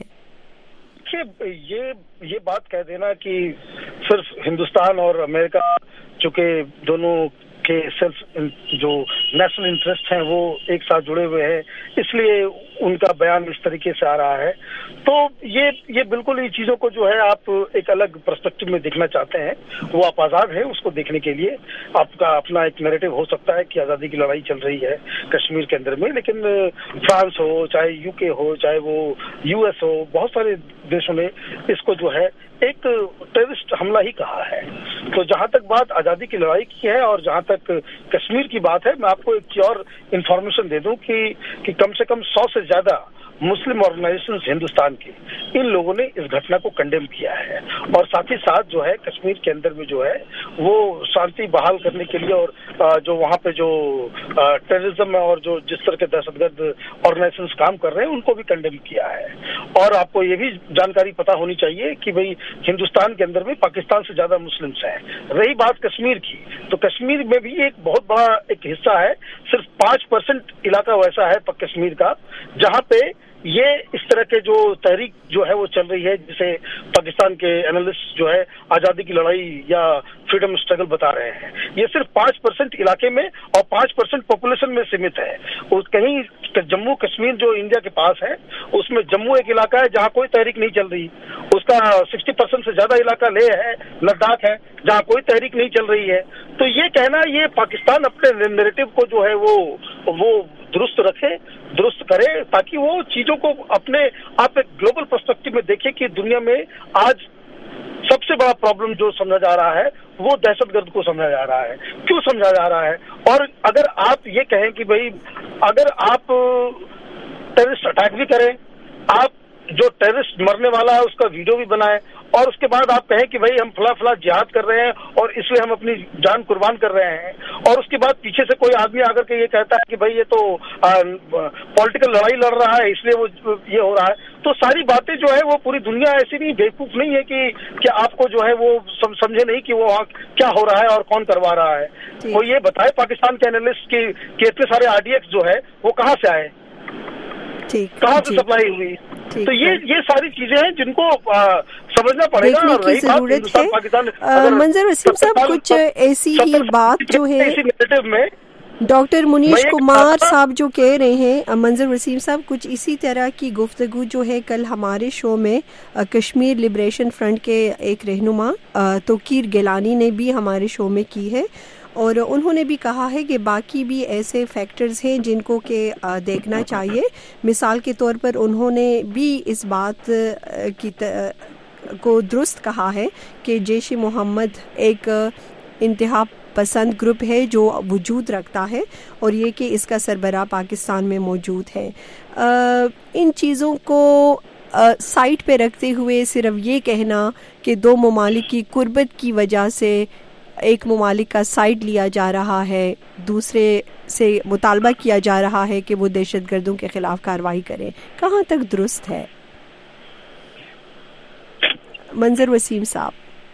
یہ یہ بات کہہ دینا کہ صرف ہندوستان اور امریکہ چونکہ دونوں کے صرف جو نیشنل انٹرسٹ ہیں وہ ایک ساتھ جڑے ہوئے ہیں, اس لیے ان کا بیان اس طریقے سے آ رہا ہے, تو یہ یہ بالکل ان چیزوں کو جو ہے آپ ایک الگ پرسپیکٹو میں دیکھنا چاہتے ہیں, وہ آپ آزاد ہیں اس کو دیکھنے کے لیے. آپ کا اپنا ایک نیریٹو ہو سکتا ہے کہ آزادی کی لڑائی چل رہی ہے کشمیر کے اندر میں, لیکن فرانس ہو, چاہے یو کے ہو, چاہے وہ یو ایس ہو, بہت سارے دیشوں نے اس کو جو ہے ایک ٹیررسٹ حملہ ہی کہا ہے. تو جہاں تک بات آزادی کی لڑائی کی ہے اور جہاں تک کشمیر کی بات ہے, میں آپ کو ایک اور انفارمیشن دے دوں کہ کہ کم سے کم سو سے زیادہ مسلم آرگنائزیشنز ہندوستان کی, ان لوگوں نے اس گھٹنا کو کنڈیم کیا ہے, اور ساتھ ہی ساتھ جو ہے کشمیر کے اندر میں جو ہے وہ شانتی بحال کرنے کے لیے اور جو وہاں پہ جو ٹیررزم اور جو جس طرح کے دہشت گرد آرگنائزیشنز کام کر رہے ہیں ان کو بھی کنڈیم کیا ہے. اور آپ کو یہ بھی جانکاری پتہ ہونی چاہیے کہ بھئی ہندوستان کے اندر میں پاکستان سے زیادہ مسلمس ہیں. رہی بات کشمیر کی, تو کشمیر میں بھی ایک بہت بڑا ایک حصہ ہے, صرف پانچ پرسنٹ علاقہ ویسا ہے کشمیر کا جہاں پہ یہ اس طرح کے جو تحریک جو ہے وہ چل رہی ہے, جسے پاکستان کے اینالسٹ جو ہے آزادی کی لڑائی یا فریڈم اسٹرگل بتا رہے ہیں. یہ صرف پانچ پرسنٹ علاقے میں اور پانچ پرسنٹ پاپولیشن میں سیمت ہے. کہیں جموں کشمیر جو انڈیا کے پاس ہے اس میں جموں ایک علاقہ ہے جہاں کوئی تحریک نہیں چل رہی, اس کا سکسٹی پرسنٹ سے زیادہ علاقہ لے ہے, لداخ ہے جہاں کوئی تحریک نہیں چل رہی ہے. تو یہ کہنا یہ پاکستان اپنے نیریٹو کو جو ہے وہ وہ درست رکھے, درست کرے, تاکہ وہ چیزوں کو اپنے آپ ایک گلوبل پرسپیکٹو میں دیکھے کہ دنیا میں آج سب سے بڑا پرابلم جو سمجھا جا رہا ہے وہ دہشت گرد کو سمجھا جا رہا ہے. کیوں سمجھا جا رہا ہے؟ اور اگر آپ یہ کہیں کہ بھئی اگر آپ ٹیررسٹ اٹیک بھی کریں, آپ جو ٹیررسٹ مرنے والا ہے اس کا ویڈیو بھی بنائیں, اور اس کے بعد آپ کہیں کہ بھئی ہم فلاں فلاں جہاد کر رہے ہیں اور اس لیے ہم اپنی جان قربان کر رہے ہیں, اور اس کے بعد پیچھے سے کوئی آدمی آ کر کے یہ کہتا ہے کہ بھئی یہ تو پولیٹیکل لڑائی لڑ رہا ہے اس لیے وہ یہ ہو رہا ہے, تو ساری باتیں جو ہے وہ پوری دنیا ایسی نہیں بیوقوف نہیں ہے کہ کہ آپ کو جو ہے وہ سمجھے نہیں کہ وہ کیا ہو رہا ہے اور کون کروا رہا ہے. وہ یہ بتائے پاکستان کے اینالسٹ کی کہ اتنے سارے آر ڈی ایکس جو ہے وہ کہاں سے آئے, کہاں سے سپلائی ہوئی. تو یہ یہ ساری چیزیں ہیں جن کو سمجھنا پڑے گا. اور رہی بات ہندوستان پاکستان, منظر وسیم صاحب کچھ ایسی ہی بات جو ہے میں ڈاکٹر منیش کمار صاحب جو کہہ رہے ہیں, منظر وسیم صاحب کچھ اسی طرح کی گفتگو جو ہے کل ہمارے شو میں کشمیر لبریشن فرنٹ کے ایک رہنما توقیر گیلانی نے بھی ہمارے شو میں کی ہے, اور انہوں نے بھی کہا ہے کہ باقی بھی ایسے فیکٹرز ہیں جن کو کہ دیکھنا چاہیے. مثال کے طور پر انہوں نے بھی اس بات کی کو درست کہا ہے کہ جیش محمد ایک انتہا پسند گروپ ہے جو وجود رکھتا ہے, اور یہ کہ اس کا سربراہ پاکستان میں موجود ہے. ان چیزوں کو سائٹ پہ رکھتے ہوئے صرف یہ کہنا کہ دو ممالک کی قربت کی وجہ سے ایک ممالک کا سائڈ لیا جا رہا ہے, دوسرے سے مطالبہ کیا جا رہا ہے کہ وہ دہشت گردوں کے خلاف کارروائی کریں, کہاں تک درست ہے؟ منظر وسیم صاحب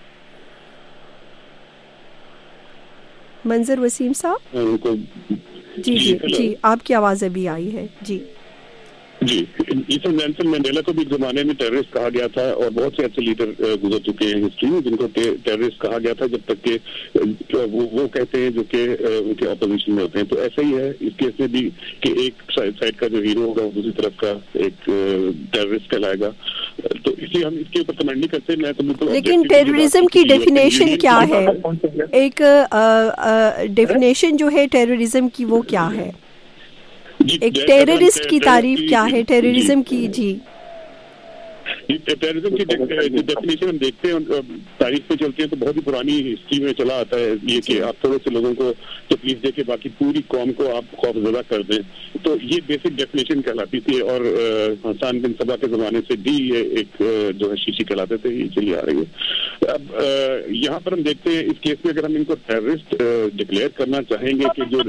منظر وسیم صاحب جی جی جی آپ کی آواز ابھی آئی ہے. جی جی ایسن نینسن مینڈیلا کو بھی زمانے میں ٹیررسٹ کہا گیا تھا, اور بہت سے ایسے لیڈر گزر چکے ہیں ہسٹری میں جن کو ٹیررسٹ کہا گیا تھا, جب تک کہ وہ کہتے ہیں جو کہ ان کے اپوزیشن میں ہوتے ہیں. تو ایسا ہی ہے اس کیس میں بھی کہ ایک سائڈ کا جو ہیرو ہوگا وہ دوسری طرف کا ایک ٹیررسٹ کہلائے گا. تو اس لیے ہم اس کے اوپر کمنٹ نہیں کرتے. میں تو بالکل لیکن ٹیررزم کی ڈیفینیشن کیا ہے, ایک ڈیفینیشن جو ہے ٹیررزم کی وہ کیا ہے, ایک ٹیررسٹ کی تعریف کیا ہے ٹیررزم کی؟ جی टेररिज्म की जो डेफिनेशन हम देखते हैं, तारीख पे चलते हैं तो बहुत ही पुरानी हिस्ट्री में चला आता है ये कि आप थोड़े से लोगों को तकलीफ दे के बाकी पूरी कौम को आप खौफजदा कर दें, तो ये बेसिक डेफिनेशन कहलाती थी। और हसन बिन सबा के जमाने से भी ये एक जो है शीशी कहलाते थे, ये चली आ रही है। अब यहाँ पर हम देखते हैं इस केस में अगर हम इनको टेररिस्ट डिक्लेयर करना चाहेंगे कि जो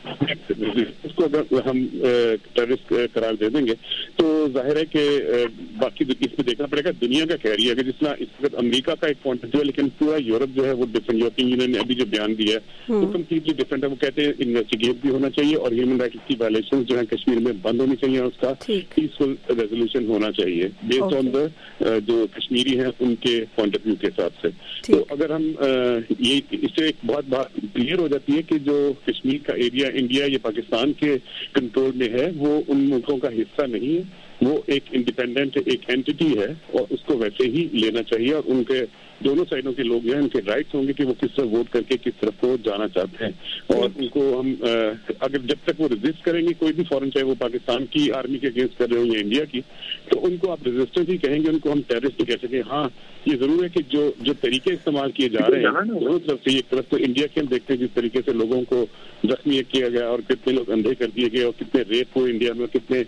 उसको अगर हम टेररिस्ट करार दे देंगे तो जाहिर है कि बाकी इसमें देखना पड़ेगा दुनिया का कह रही है। अगर जिस तरह इस वक्त अमेरिका का एक पॉइंट ऑफ व्यू है, लेकिन पूरा यूरोप जो है वो डिफरेंट, यूरोपियन यूनियन ने अभी जो बयान दिया है वो कम्प्लीटली डिफरेंट है। वो कहते हैं इन्वेस्टिगेट भी होना चाहिए और ह्यूमन राइट्स की वायलेशन जो है कश्मीर में बंद होनी चाहिए और उसका पीसफुल रेजोल्यूशन होना चाहिए बेस्ड ऑन द जो कश्मीरी हैं उनके पॉइंट ऑफ व्यू के हिसाब से। तो अगर हम ये इससे एक बहुत बात क्लियर हो जाती है कि जो कश्मीर का एरिया इंडिया या पाकिस्तान के कंट्रोल में है वो उन मुल्कों का हिस्सा नहीं है, वो एक इंडिपेंडेंट एक एंटिटी है और उसको वैसे ही लेना चाहिए। और उनके दोनों साइडों के लोग जो हैं उनके राइट्स होंगे कि वो किस तरफ वोट करके किस तरफ को जाना चाहते हैं। और उनको हम अगर जब तक वो रेजिस्ट करेंगे कोई भी फॉरेन, चाहे वो पाकिस्तान की आर्मी के अगेंस्ट कर रहे हो या इंडिया की, तो उनको आप रेजिस्टेंस ही कहेंगे, उनको हम टेररिस्ट कह सकें। हाँ, ये जरूर है कि जो जो तरीके इस्तेमाल किए जा रहे हैं दोनों तरफ से, एक तरफ तो इंडिया के हम देखते हैं जिस तरीके से लोगों को जख्मी किया गया और कितने लोग अंधे कर दिए गए और कितने रेप हुए इंडिया में, कितने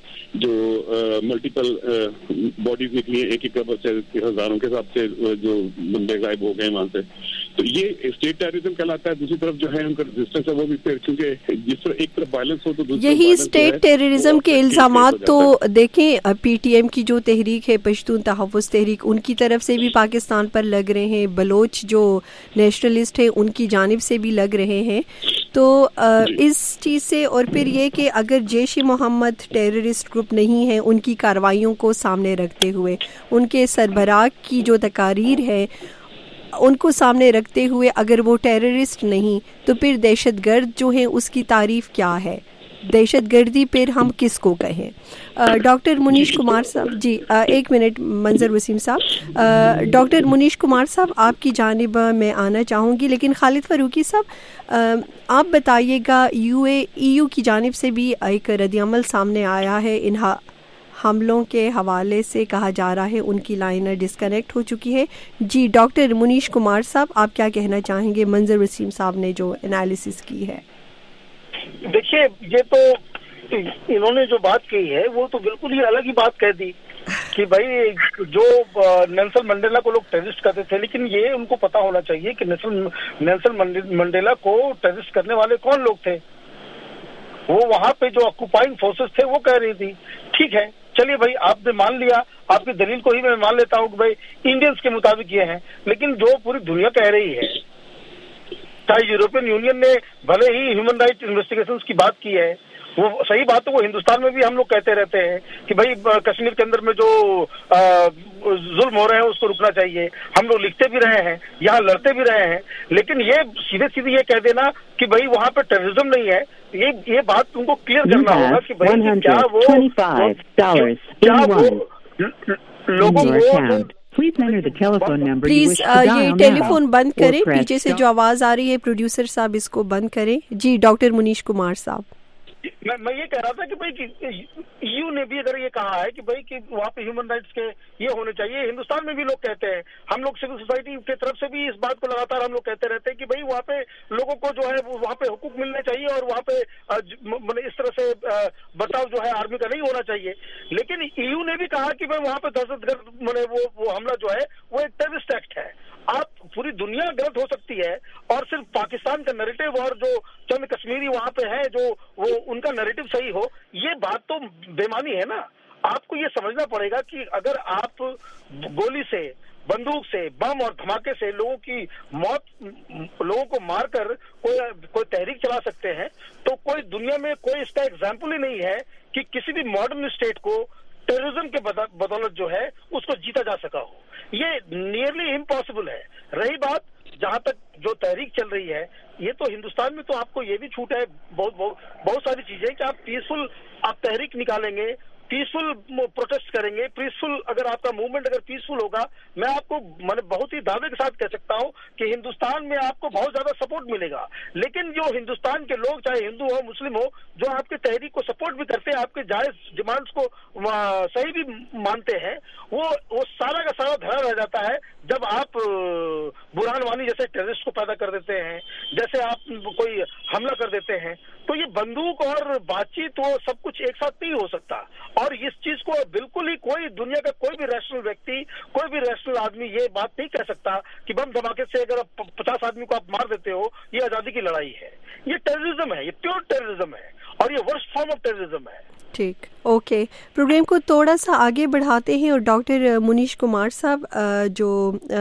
जो मल्टीपल बॉडीज निकली एक ही कब्र से हजारों के हिसाब से जो बंदे गायब हो गए वहां से, तो ये स्टेट टेररिज्म कहलाता है। दूसरी तरफ जो है उनका रेजिस्टेंस है वो भी, क्योंकि जिस तरह एक तरफ वायलेंस हो तो दूसरी यही स्टेट टेररिज्म के इल्जामात तो देखें पीटीएम की जो तहरीक है पश्तून तहफ़्फ़ुज़ तहरीक, उनकी तरफ से भी पाकिस्तान पर लग रहे हैं, बलोच जो नेशनलिस्ट है उनकी जानिब से भी लग रहे हैं। तो आ, इस चीज़ से और फिर ये कि अगर जैश ए मोहम्मद टेररिस्ट ग्रुप नहीं है, उनकी कार्रवाइयों को सामने रखते हुए उनके सरबराह की जो तकारीर है उनको सामने रखते हुए अगर वो टेररिस्ट नहीं तो फिर दहशतगर्द जो है उसकी तारीफ क्या है? दहशतगर्दी फिर हम किसको कहें? डॉक्टर मुनीश कुमार साहब जी, आ, एक मिनट मंजर वसीम साहब, डॉक्टर मुनीश कुमार साहब आपकी जानिब मैं आना चाहूँगी, लेकिन खालिद फारूकी साहब आप बताइएगा, यूए ईयू की जानिब से भी एक रद्द-ए-अमल सामने आया है इन हमलों के हवाले से, कहा जा रहा है उनकी लाइन डिस्कनेक्ट हो चुकी है। जी डॉक्टर मुनीश कुमार साहब आप क्या कहना चाहेंगे मंजर वसीम साहब ने जो एनालिसिस की है? देखिए, ये तो इन्होंने जो बात कही है वो तो बिल्कुल ही अलग ही बात कह दी कि भाई जो नेल्सन मंडेला को लोग टेररिस्ट कहते थे, लेकिन ये उनको पता होना चाहिए कि नेल्सन नेल्सन मंडेला को टेररिस्ट करने वाले कौन लोग थे। वो वहां पे जो ऑक्यूपाइंग फोर्सेस थे वो कह रही थी, ठीक है चलिए भाई आपने मान लिया, आपकी दलील को ही मैं मान लेता हूँ कि भाई इंडियंस के मुताबिक ये है, लेकिन जो पूरी दुनिया कह रही है, चाहे यूरोपियन यूनियन ने भले ही ह्यूमन राइट इन्वेस्टिगेशंस की बात की है, वो सही बात है, वो हिंदुस्तान में भी हम लोग कहते रहते हैं कि भाई कश्मीर के अंदर में जो जुल्म हो रहे हैं उसको रुकना चाहिए, हम लोग लिखते भी रहे हैं, यहाँ लड़ते भी रहे हैं, लेकिन ये सीधे सीधे ये कह देना कि भाई वहाँ पे टेररिज्म नहीं है, ये ये बात तुमको क्लियर करना होगा कि भाई क्या वो क्या वो लोगों को प्लीज ये टेलीफोन बंद करें, पीछे से जो आवाज आ रही है प्रोड्यूसर साहब इसको बंद करें। जी डॉक्टर मुनीश कुमार साहब, मैं मैं ये कह रहा था कि भाई ईयू ने भी अगर ये कहा है कि भाई कि वहाँ पे ह्यूमन राइट्स के ये होने चाहिए, हिंदुस्तान में भी लोग कहते हैं, हम लोग सिविल सोसाइटी की तरफ से भी इस बात को लगातार हम लोग कहते रहते हैं कि भाई वहाँ पे लोगों को जो है वहाँ पे हुकूक मिलने चाहिए और वहाँ पे मतलब इस तरह से बर्ताव जो है आर्मी का नहीं होना चाहिए। लेकिन ईयू ने भी कहा कि भाई वहाँ पे दहशतगर्द मतलब वो वो हमला जो है वो एक टेररिस्ट एक्ट है। आप पूरी दुनिया गलत हो सकती है और सिर्फ पाकिस्तान का नैरेटिव और जो चंद कश्मीरी वहाँ पे है जो वो उनका नैरेटिव सही हो, ये बात तो बेमानी है ना। आपको ये समझना पड़ेगा कि अगर आप गोली से, बंदूक से, बम और धमाके से लोगों की मौत, लोगों को मारकर कोई कोई तहरीक चला सकते हैं, तो कोई दुनिया में कोई इसका एग्जाम्पल ही नहीं है कि किसी भी मॉडर्न स्टेट को टेररिज्म के बदौलत जो है उसको जीता जा सका हो। ये नियरली इम्पॉसिबल है। रही बात जहां तक जो तहरीक चल रही है, ये तो हिंदुस्तान में तो आपको ये भी छूट है बहुत बहुत बहुत सारी चीजें कि आप पीसफुल आप तहरीक निकालेंगे, पीसफुल प्रोटेस्ट करेंगे, पीसफुल अगर आपका मूवमेंट अगर पीसफुल होगा, मैं आपको मैंने बहुत ही दावे के साथ कह सकता हूं कि हिंदुस्तान में आपको बहुत ज्यादा सपोर्ट मिलेगा। लेकिन जो हिंदुस्तान के लोग, चाहे हिंदू हो मुस्लिम हो, जो आपके तहरीक को सपोर्ट भी करते हैं, आपके जायज डिमांड्स को सही भी मानते हैं, वो वो सारा का सारा धरा रह जाता है जब आप बुरहान वानी जैसे टेररिस्ट को पैदा कर देते हैं, जैसे आप कोई हमला कर देते हैं। तो ये बंदूक और बातचीत वो सब कुछ एक साथ नहीं हो सकता, और इस चीज को बिल्कुल ही कोई दुनिया का कोई भी रैशनल व्यक्ति, कोई भी रैशनल आदमी ये बात नहीं कह सकता कि बम धमाके से अगर आप पचास आदमी को आप मार देते हो ये आजादी की लड़ाई है। ये टेररिज्म है, ये प्योर टेररिज्म है, और ये वर्स्ट फॉर्म ऑफ टेररिज्म है। ठीक, ओके, प्रोग्राम को थोड़ा सा आगे बढ़ाते हैं और डॉक्टर मुनीश कुमार साहब, जो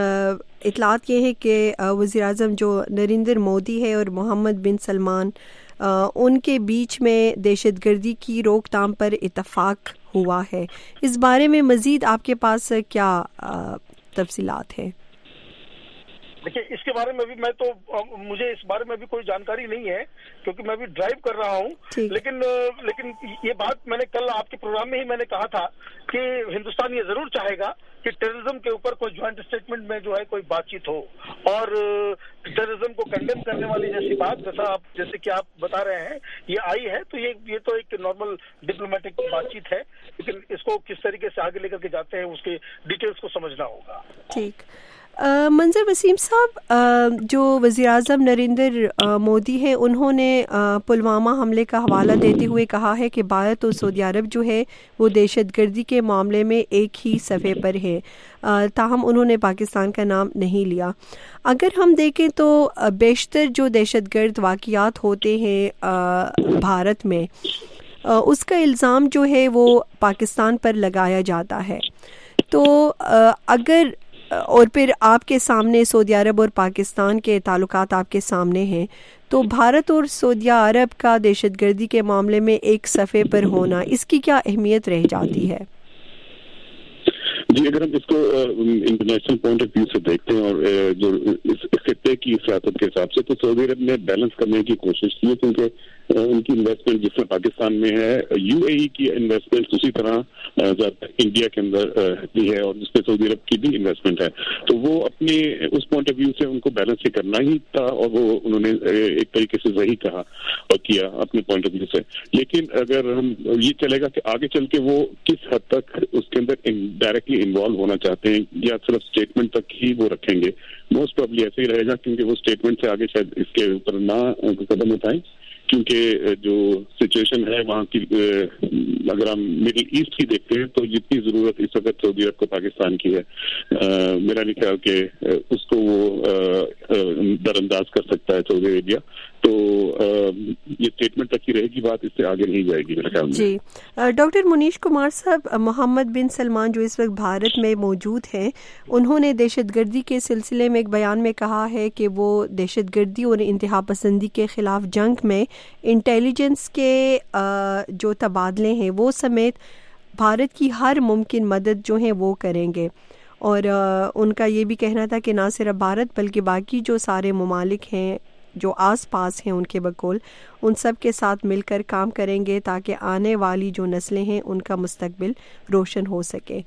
इतलात ये है कि वज़ीर आज़म जो नरेंद्र मोदी है और मोहम्मद बिन सलमान, उनके बीच में दहशतगर्दी की रोकथाम पर इत्तफाक हुआ है। इस बारे में मज़ीद आपके पास क्या तफसीलात हैं? देखिए, इसके बारे में भी मैं तो मुझे इस बारे में भी कोई जानकारी नहीं है, क्योंकि मैं भी ड्राइव कर रहा हूँ। लेकिन लेकिन ये बात मैंने कल आपके प्रोग्राम में ही मैंने कहा था कि हिंदुस्तान ये जरूर चाहेगा कि टेररिज्म के ऊपर कोई ज्वाइंट स्टेटमेंट में जो है कोई बातचीत हो, और टेररिज्म को कंडेम करने वाली जैसी बात जैसा आप जैसे कि आप बता रहे हैं ये आई है, तो ये ये तो एक नॉर्मल डिप्लोमेटिक बातचीत है, लेकिन इसको किस तरीके से आगे लेकर के जाते हैं उसके डिटेल्स को समझना होगा। ठीक, Uh, मंजर वसीम साहब, uh, जो वज़ीर आज़म नरेंद्र uh, मोदी हैं, उन्होंने uh, पुलवामा हमले का हवाला देते हुए कहा है कि भारत और सऊदी अरब जो है वो दहशतगर्दी के मामले में एक ही सफ़े पर है, uh, ताहम उन्होंने पाकिस्तान का नाम नहीं लिया। अगर हम देखें तो uh, बेशतर जो दहशतगर्द वाक़ियात होते हैं uh, भारत में, uh, उसका इल्ज़ाम जो है वो पाकिस्तान पर लगाया जाता है। तो uh, अगर और फिर आपके सामने सऊदी अरब और पाकिस्तान के ताल्लुकात आपके सामने हैं, तो भारत और सऊदी अरब का दहशतगर्दी के मामले में एक सफ़े पर होना, इसकी क्या अहमियत रह जाती है? जी, अगर हम इसको इंटरनेशनल पॉइंट ऑफ व्यू से देखते हैं और जो इस खित्ते की सियासत के हिसाब से, तो सऊदी अरब ने बैलेंस करने की कोशिश की है, क्योंकि उनकी इन्वेस्टमेंट जिसमें पाकिस्तान में है, यूएई की इन्वेस्टमेंट उसी तरह इंडिया के अंदर भी है और जिसमें सऊदी अरब की भी इन्वेस्टमेंट है। तो वो अपने उस पॉइंट ऑफ व्यू से उनको बैलेंस ही करना ही था, और वो उन्होंने एक तरीके से सही कहा और किया अपने पॉइंट ऑफ व्यू से। लेकिन अगर हम ये चलेगा कि आगे चल के वो किस हद तक उसके अंदर डायरेक्टली इन्वॉल्व होना चाहते हैं या सिर्फ स्टेटमेंट तक ही वो रखेंगे, मोस्ट प्रॉब्ली ऐसे ही रहेगा, क्योंकि वो स्टेटमेंट से आगे शायद इसके ऊपर ना कदम उठाएं, क्योंकि जो सिचुएशन है वहाँ की, अगर हम मिडिल ईस्ट की देखते हैं तो जितनी जरूरत इस वक्त सऊदी अरब को पाकिस्तान की है, आ, मेरा नहीं ख्याल कि उसको वो दरअंदाज कर सकता है सऊदी अरेबिया। तो आ, ये स्टेटमेंट तक ही रहेगी बात, इससे आगे नहीं जाएगी मेरे ख्याल में। जी, डॉक्टर मुनीश कुमार साहब, मोहम्मद बिन सलमान जो इस वक्त भारत में मौजूद हैं, उन्होंने दहशतगर्दी के सिलसिले में एक बयान में कहा है कि वो दहशतगर्दी और इंतहा पसंदी के खिलाफ जंग में इंटेलिजेंस के जो तबादले हैं वो समेत भारत की हर मुमकिन मदद जो है वो करेंगे। और उनका ये भी कहना था कि ना सिर्फ भारत बल्कि बाकी जो सारे ममालिक हैं जो आस पास हैं उनके बकौल, उन सब के साथ मिलकर काम करेंगे ताकि आने वाली जो नस्लें हैं उनका मुस्तकबिल रोशन हो सके।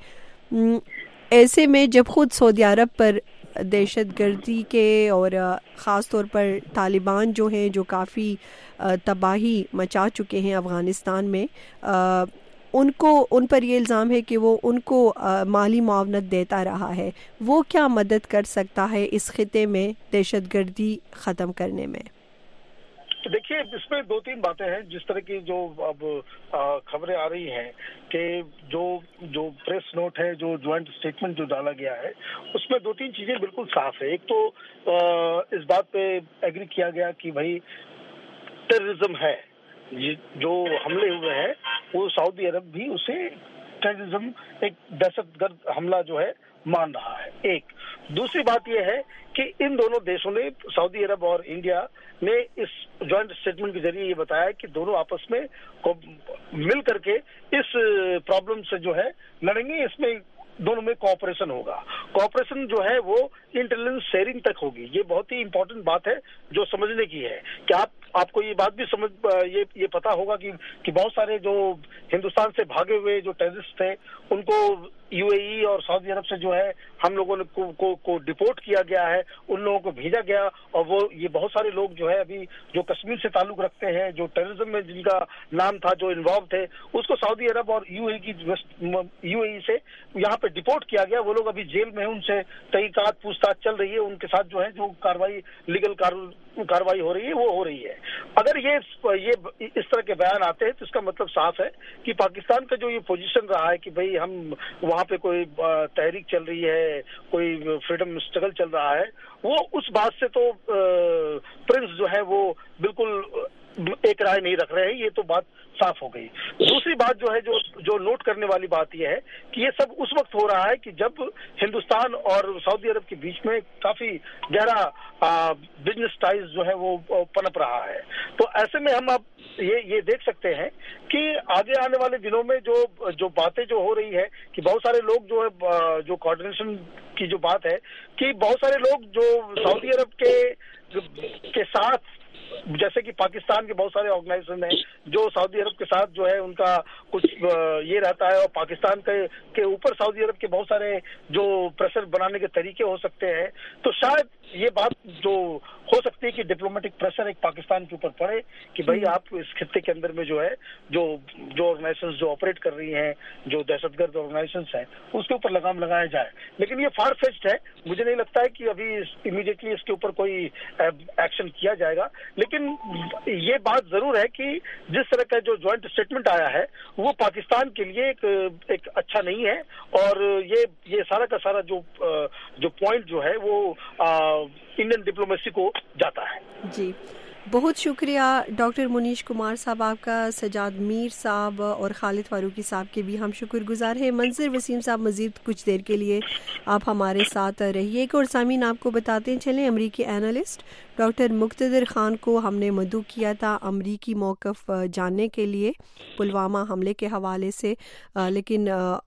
ऐसे में जब खुद सऊदी अरब पर दहशतगर्दी के और ख़ास तौर पर तालिबान जो हैं जो काफ़ी तबाही मचा चुके हैं अफ़गानिस्तान में, आ, उनको उन पर ये इल्ज़ाम है कि वो उनको आ, माली मुआवनत देता रहा है, वो क्या मदद कर सकता है इस खिते में दहशतगर्दी ख़त्म करने में? तो देखिए, इसमें दो तीन बातें हैं। जिस तरह की जो अब खबरें आ रही हैं कि जो जो प्रेस नोट है, जो ज्वाइंट स्टेटमेंट जो डाला गया है, उसमें दो तीन चीजें बिल्कुल साफ है। एक तो आ, इस बात पे एग्री किया गया कि भाई टेररिज्म है, जो हमले हुए हैं वो सऊदी अरब भी उसे टेररिज्म, एक दहशतगर्द हमला जो है मान रहा है। एक दूसरी बात यह है कि इन दोनों देशों ने, सऊदी अरब और इंडिया ने, इस जॉइंट स्टेटमेंट के जरिए ये बताया कि दोनों आपस में मिल करके इस प्रॉब्लम से जो है लड़ेंगे। इसमें दोनों में कोऑपरेशन होगा। कोऑपरेशन जो है वो इंटेलिजेंस शेयरिंग तक होगी। ये बहुत ही इंपॉर्टेंट बात है जो समझने की है कि आप آپ کو یہ بات بھی سمجھ یہ یہ پتا ہوگا کہ کہ بہت سارے جو ہندوستان سے بھاگے ہوئے جو ٹیررسٹ تھے ان کو یو اے ای اور سعودی عرب سے جو ہے ہم لوگوں نے کو, کو, کو ڈپورٹ کیا گیا ہے, ان لوگوں کو بھیجا گیا, اور وہ یہ بہت سارے لوگ جو ہے ابھی جو کشمیر سے تعلق رکھتے ہیں, جو ٹیررزم میں جن کا نام تھا, جو انوالو تھے, اس کو سعودی عرب اور یو اے کی یو اے ای سے یہاں پہ ڈپورٹ کیا گیا. وہ لوگ ابھی جیل میں ہیں, ان سے تحقیقات پوچھ تاچھ چل رہی ہے, ان کے ساتھ جو ہے جو کاروائی لیگل کاروائی ہو رہی ہے وہ ہو رہی ہے. اگر یہ یہ اس طرح کے بیان آتے ہیں تو اس کا مطلب صاف ہے کہ پاکستان کا جو یہ پوزیشن رہا ہے کہ بھئی ہم وہاں پہ کوئی تحریک چل رہی ہے, کوئی فریڈم اسٹرگل چل رہا ہے, وہ اس بات سے تو پرنس جو ہے وہ بالکل ایک رائے نہیں رکھ رہے ہیں. یہ تو بات صاف ہو گئی. دوسری بات جو ہے جو جو نوٹ کرنے والی بات یہ ہے کہ یہ سب اس وقت ہو رہا ہے کہ جب ہندوستان اور سعودی عرب کے بیچ میں کافی گہرا بزنس ٹائز جو ہے وہ پنپ رہا ہے. تو ایسے میں ہم اب یہ یہ دیکھ سکتے ہیں کہ آگے آنے والے دنوں میں جو جو باتیں جو ہو رہی ہے کہ بہت سارے لوگ جو ہے جو کوآرڈینیشن کی جو بات ہے کہ بہت سارے لوگ جو سعودی عرب کے کے ساتھ, جیسے کہ پاکستان کے بہت سارے آرگنائزیشن ہیں جو سعودی عرب کے ساتھ جو ہے ان کا کچھ یہ رہتا ہے, اور پاکستان کے کے اوپر سعودی عرب کے بہت سارے جو پریشر بنانے کے طریقے ہو سکتے ہیں. تو شاید یہ بات جو ہو سکتی ہے کہ ڈپلومیٹک پریشر ایک پاکستان کے اوپر پڑے کہ بھئی آپ اس خطے کے اندر میں جو ہے جو جو آرگنائزیشنز جو آپریٹ کر رہی ہیں, جو دہشت گرد آرگنائزیشنز ہیں, اس کے اوپر لگام لگایا جائے. لیکن یہ فار فیچڈ ہے, مجھے نہیں لگتا ہے کہ ابھی امیڈیٹلی اس کے اوپر کوئی ایکشن کیا جائے گا. لیکن یہ بات ضرور ہے کہ جس طرح کا جو جوائنٹ اسٹیٹمنٹ آیا ہے وہ پاکستان کے لیے ایک ایک اچھا نہیں ہے, اور یہ یہ سارا کا سارا جو جو پوائنٹ جو ہے وہ انڈین ڈپلومیسی کو جاتا ہے. جی بہت شکریہ ڈاکٹر منیش کمار صاحب آپ کا. سجاد میر صاحب اور خالد فاروقی صاحب کے بھی ہم شکر گزار ہیں. منظر وسیم صاحب مزید کچھ دیر کے لیے آپ ہمارے ساتھ رہیے. اور سامعین آپ کو بتاتے چلیں, امریکی اینالسٹ ڈاکٹر مقتدر خان کو ہم نے مدعو کیا تھا امریکی موقف جاننے کے لیے پلوامہ حملے کے حوالے سے, لیکن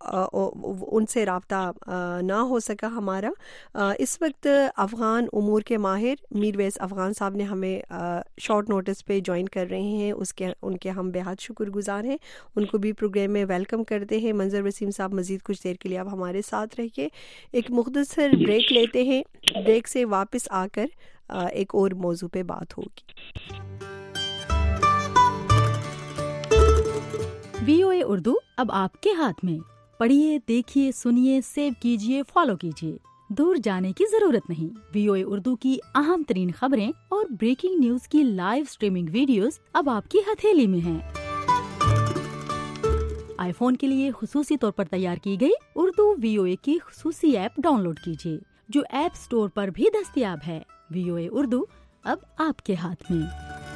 ان سے رابطہ نہ ہو سکا ہمارا. اس وقت افغان امور کے ماہر میر ویس افغان صاحب نے ہمیں شارٹ نوٹس پہ جوائن کر رہے ہیں, اس کے ان کے ہم بہت شکر گزار ہیں. ان کو بھی پروگرام میں ویلکم کرتے ہیں. منظر وسیم صاحب مزید کچھ دیر کے لیے آپ ہمارے ساتھ رہیے. ایک مختصر بریک لیتے ہیں, بریک سے واپس آ کر ایک اور موضوع پہ بات ہوگی. وی او اے اردو اب آپ کے ہاتھ میں. پڑھیے, دیکھیے, سنیے, سیو کیجیے, فالو کیجیے. دور جانے کی ضرورت نہیں. وی او اے اردو کی اہم ترین خبریں اور بریکنگ نیوز کی لائیو سٹریمنگ ویڈیوز اب آپ کی ہتھیلی میں ہیں. آئی فون کے لیے خصوصی طور پر تیار کی گئی اردو وی او اے کی خصوصی ایپ ڈاؤن لوڈ کیجیے, جو ایپ سٹور پر بھی دستیاب ہے. وی او اے اردو اب آپ کے ہاتھ میں.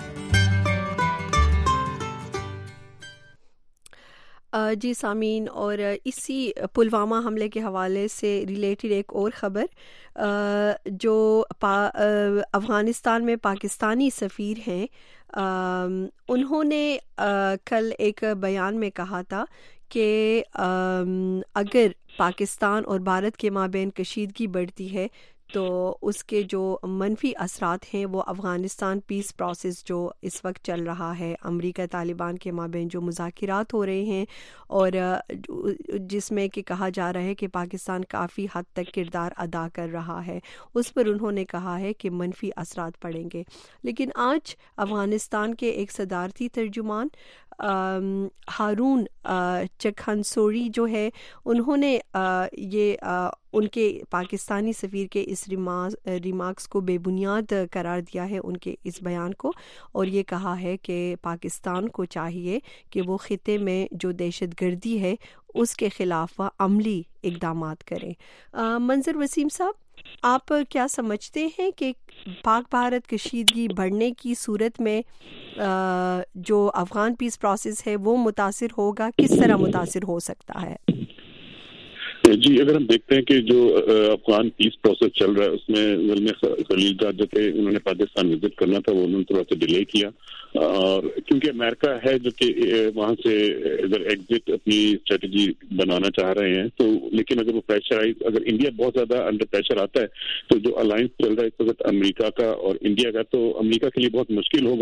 جی سامعین, اور اسی پلوامہ حملے کے حوالے سے ریلیٹڈ ایک اور خبر, جو افغانستان میں پاکستانی سفیر ہیں, انہوں نے کل ایک بیان میں کہا تھا کہ اگر پاکستان اور بھارت کے مابین کشیدگی بڑھتی ہے تو اس کے جو منفی اثرات ہیں وہ افغانستان پیس پروسیس جو اس وقت چل رہا ہے, امریکہ طالبان کے مابین جو مذاکرات ہو رہے ہیں, اور جس میں کہ کہا جا رہا ہے کہ پاکستان کافی حد تک کردار ادا کر رہا ہے, اس پر انہوں نے کہا ہے کہ منفی اثرات پڑیں گے. لیکن آج افغانستان کے ایک صدارتی ترجمان ہارون چکھنسوری جو ہے, انہوں نے یہ ان کے پاکستانی سفیر کے اس ریمارکس کو بے بنیاد قرار دیا ہے, ان کے اس بیان کو, اور یہ کہا ہے کہ پاکستان کو چاہیے کہ وہ خطے میں جو دہشت گردی ہے اس کے خلاف عملی اقدامات کریں. منظر وسیم صاحب, آپ کیا سمجھتے ہیں کہ پاک بھارت کشیدگی بڑھنے کی صورت میں جو افغان پیس پروسیس ہے وہ متاثر ہوگا, کس طرح متاثر ہو سکتا ہے؟ جی, اگر ہم دیکھتے ہیں کہ جو افغان پیس پروسیس چل رہا ہے اس میں زلمے خلیل جات جو تھے انہوں نے پاکستان وزٹ کرنا تھا, وہ انہوں نے تھوڑا سا ڈیلے کیا, اور کیونکہ امریکہ ہے جو کہ وہاں سے اگر ایگزٹ اپنی اسٹریٹجی بنانا چاہ رہے ہیں تو, لیکن اگر وہ پریشرائز, اگر انڈیا بہت زیادہ انڈر پریشر آتا ہے تو جو الائنس چل رہا ہے اس وقت امریکہ کا اور انڈیا کا, تو امریکہ کے لیے بہت مشکل ہوگا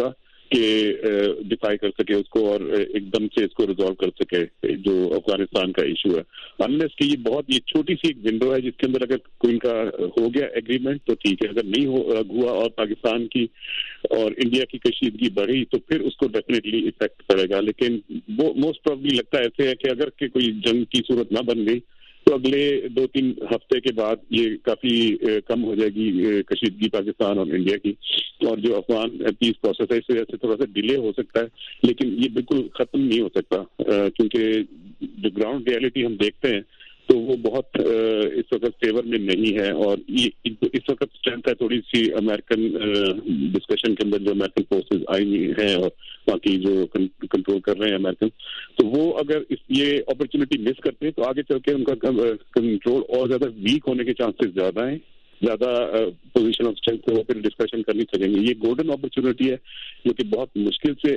کہ ڈیفائی کر سکے اس کو اور ایک دم سے اس کو ریزالو کر سکے جو افغانستان کا ایشو ہے. انلیس کہ یہ بہت یہ چھوٹی سی ایک ونڈو ہے جس کے اندر اگر کوئی ان کا ہو گیا ایگریمنٹ تو ٹھیک ہے, اگر نہیں ہوا اور پاکستان کی اور انڈیا کی کشیدگی بڑھی تو پھر اس کو ڈیفینیٹلی افیکٹ پڑے گا. لیکن وہ موسٹ پروبلی لگتا ایسے ہے کہ اگر کہ کوئی جنگ کی صورت نہ بن گئی تو اگلے دو تین ہفتے کے بعد یہ کافی کم ہو جائے گی کشیدگی پاکستان اور انڈیا کی, اور جو افغان پیس پروسیس ہے اس وجہ سے تھوڑا سا ڈیلے ہو سکتا ہے, لیکن یہ بالکل ختم نہیں ہو سکتا کیونکہ جو گراؤنڈ ریئلٹی ہم دیکھتے ہیں تو وہ بہت اس وقت فیور میں نہیں ہے. اور یہ اس وقت اسٹرینتھ ہے تھوڑی سی امریکن ڈسکشن کے اندر جو امریکن فورسز آئی ہیں اور باقی جو کنٹرول کر رہے ہیں امریکن, تو وہ اگر اس یہ اپرچونٹی مس کرتے ہیں تو آگے چل کے ان کا کنٹرول اور زیادہ ویک ہونے کے چانسز زیادہ ہیں, زیادہ پوزیشن آف اسٹرینتھ پہ وہ پھر ڈسکشن کرنی سکیں گے. یہ گولڈن اپرچونٹی ہے جو کہ بہت مشکل سے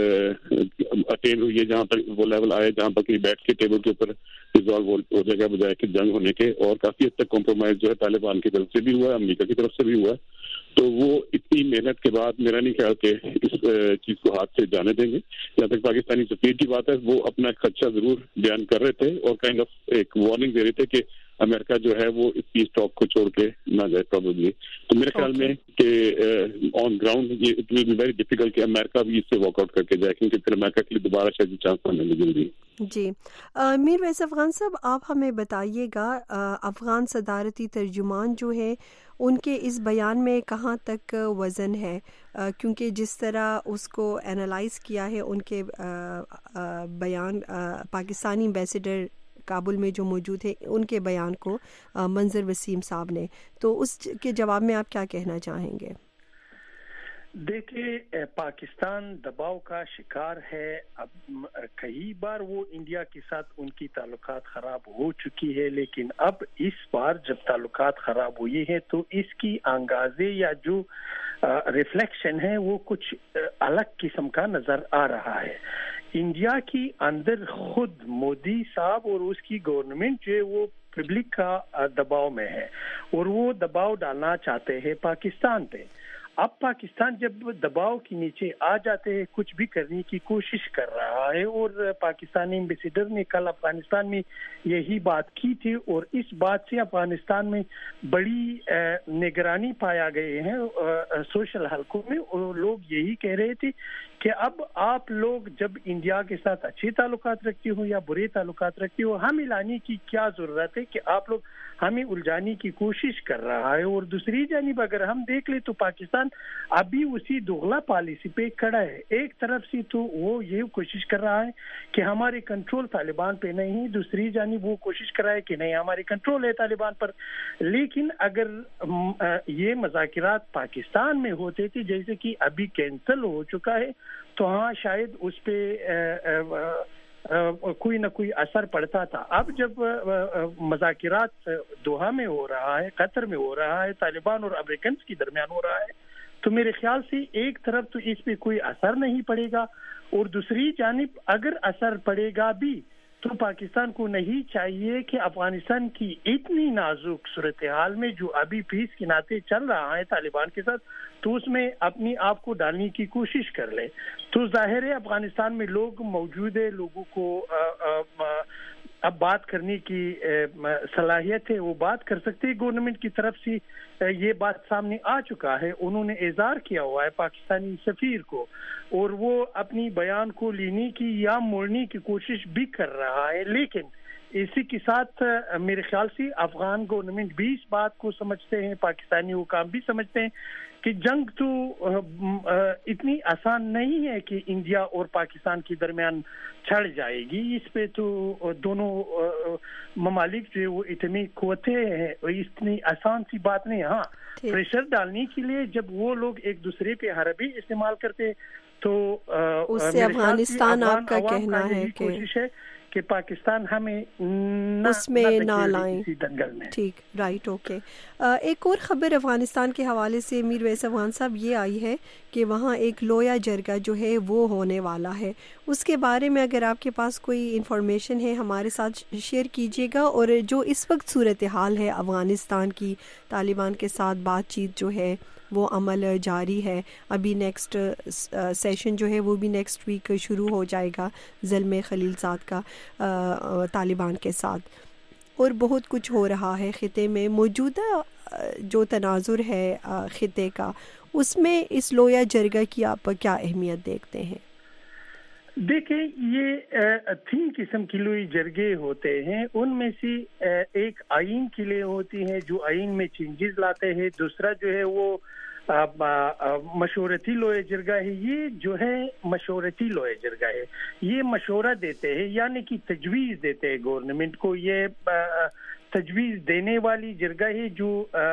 اٹین ہوئی ہے, جہاں پر وہ لیول آئے جہاں پر کہ بیٹھ کے ٹیبل کے اوپر ریزالو ہو جائے گا بجائے کہ جنگ ہونے کے. اور کافی حد تک کمپرومائز جو ہے طالبان کی طرف سے بھی ہوا ہے, امریکہ کی طرف سے بھی ہوا ہے. تو وہ اتنی محنت کے بعد میرا نہیں خیال کہ اس چیز کو ہاتھ سے جانے دیں گے. جہاں تک پاکستانی سفیر کی بات ہے وہ اپنا خدشہ ضرور بیان کر رہے تھے اور کائنڈ آف ایک وارننگ دے رہے تھے کہ امریکہ جو ہے وہ اس پیس ٹاک کو چھوڑ کے نہ جائے پروبیبلی. تو میرے خیال میں کہ آن گراؤنڈ یہ it will be very difficult کہ امریکہ بھی اس سے واک آؤٹ کر کے جائے, کیونکہ پھر امریکہ کے لیے دوبارہ شاید چانس آنے میں جلدی. جی میر ویس افغان صاحب, آپ ہمیں بتائیے گا افغان صدارتی ترجمان جو ہے ان کے اس بیان میں کہاں تک وزن ہے, کیونکہ جس طرح اس کو اینالائز کیا ہے ان کے بیان پاکستانی ایمبیسڈر کابل میں جو موجود ہے ان کے بیان کو منظر وسیم صاحب نے, تو اس کے جواب میں آپ کیا کہنا چاہیں گے؟ دیکھیے پاکستان دباؤ کا شکار ہے. اب کئی بار وہ انڈیا کے ساتھ ان کی تعلقات خراب ہو چکی ہے, لیکن اب اس بار جب تعلقات خراب ہوئی ہے تو اس کی انگازے یا جو ریفلیکشن ہے وہ کچھ الگ قسم کا نظر آ رہا ہے. انڈیا کی اندر خود مودی صاحب اور اس کی گورنمنٹ جو ہے وہ پبلک کا دباؤ میں ہے اور وہ دباؤ ڈالنا چاہتے ہیں پاکستان پہ. اب پاکستان جب دباؤ کے نیچے آ جاتے ہیں کچھ بھی کرنے کی کوشش کر رہا ہے, اور پاکستانی ایمبیسیڈر نے کل افغانستان میں یہی بات کی تھی, اور اس بات سے افغانستان میں بڑی نگرانی پایا گئے ہیں سوشل حلقوں میں, اور لوگ یہی کہہ رہے تھے کہ اب آپ لوگ جب انڈیا کے ساتھ اچھے تعلقات رکھتے ہو یا برے تعلقات رکھتے ہو, ہمیں لانے کی کیا ضرورت ہے کہ آپ لوگ ہمیں الجھانے کی کوشش کر رہا ہے. اور دوسری جانب اگر ہم دیکھ لیں تو پاکستان ابھی اسی دوغلا پالیسی پہ کھڑا ہے. ایک طرف سے تو وہ یہ کوشش کر رہا ہے کہ ہمارے کنٹرول طالبان پہ نہیں, دوسری جانب وہ کوشش کر رہا ہے کہ نہیں ہمارے کنٹرول ہے طالبان پر. لیکن اگر یہ مذاکرات پاکستان میں ہوتے تھے جیسے کہ ابھی کینسل ہو چکا ہے تو ہاں شاید اس پہ کوئی نہ کوئی اثر پڑتا تھا. اب جب مذاکرات دوحہ میں ہو رہا ہے, قطر میں ہو رہا ہے, طالبان اور امریکنز کے درمیان ہو رہا ہے, تو میرے خیال سے ایک طرف تو اس پہ کوئی اثر نہیں پڑے گا, اور دوسری جانب اگر اثر پڑے گا بھی تو پاکستان کو نہیں چاہیے کہ افغانستان کی اتنی نازک صورتحال میں جو ابھی پیس کے ناطے چل رہا ہے طالبان کے ساتھ, تو اس میں اپنی آپ کو ڈالنے کی کوشش کر لے. تو ظاہر ہے افغانستان میں لوگ موجود ہے, لوگوں کو اب بات کرنے کی صلاحیت ہے, وہ بات کر سکتے ہیں. گورنمنٹ کی طرف سے یہ بات سامنے آ چکا ہے, انہوں نے اظہار کیا ہوا ہے پاکستانی سفیر کو, اور وہ اپنی بیان کو لینے کی یا موڑنے کی کوشش بھی کر رہا ہے. لیکن اسی کے ساتھ میرے خیال سے افغان گورنمنٹ بھی اس بات کو سمجھتے ہیں, پاکستانی حکام بھی سمجھتے ہیں کہ جنگ تو اتنی آسان نہیں ہے کہ انڈیا اور پاکستان کے درمیان چھڑ جائے گی. اس پہ تو دونوں ممالک جو وہ اتنی قوتیں ہیں, اتنی آسان سی بات نہیں. ہاں پریشر ڈالنے کے لیے جب وہ لوگ ایک دوسرے پہ حربی استعمال کرتے تو اس سے افغانستان آپ کا کہنا ہے کہ کوشش ہے کہ پاکستان ہمیں اس میں نہ لائیں. ٹھیک, رائٹ, اوکے. ایک اور خبر افغانستان کے حوالے سے میر ویس افغان صاحب یہ آئی ہے کہ وہاں ایک لویا جرگہ جو ہے وہ ہونے والا ہے. اس کے بارے میں اگر آپ کے پاس کوئی انفارمیشن ہے ہمارے ساتھ شیئر کیجیے گا. اور جو اس وقت صورتحال ہے افغانستان کی, طالبان کے ساتھ بات چیت جو ہے وہ عمل جاری ہے. ابھی نیکسٹ سیشن جو ہے وہ بھی نیکسٹ ویک شروع ہو جائے گا زلمے خلیلزاد کا طالبان کے ساتھ. اور بہت کچھ ہو رہا ہے خطے میں. موجودہ جو تناظر ہے خطے کا, اس میں اس لویا جرگہ کی آپ کیا اہمیت دیکھتے ہیں؟ دیکھیں, یہ تین قسم کی لوئی جرگے ہوتے ہیں. ان میں سے ایک آئین کی لے ہوتی ہے جو آئین میں چینجز لاتے ہیں. دوسرا جو ہے وہ مشورتی لوئے جرگہ ہے. یہ جو ہے مشورتی لوئے جرگہ ہے, یہ مشورہ دیتے ہیں یعنی کہ تجویز دیتے ہیں گورنمنٹ کو. یہ تجویز دینے والی جرگہ ہے جو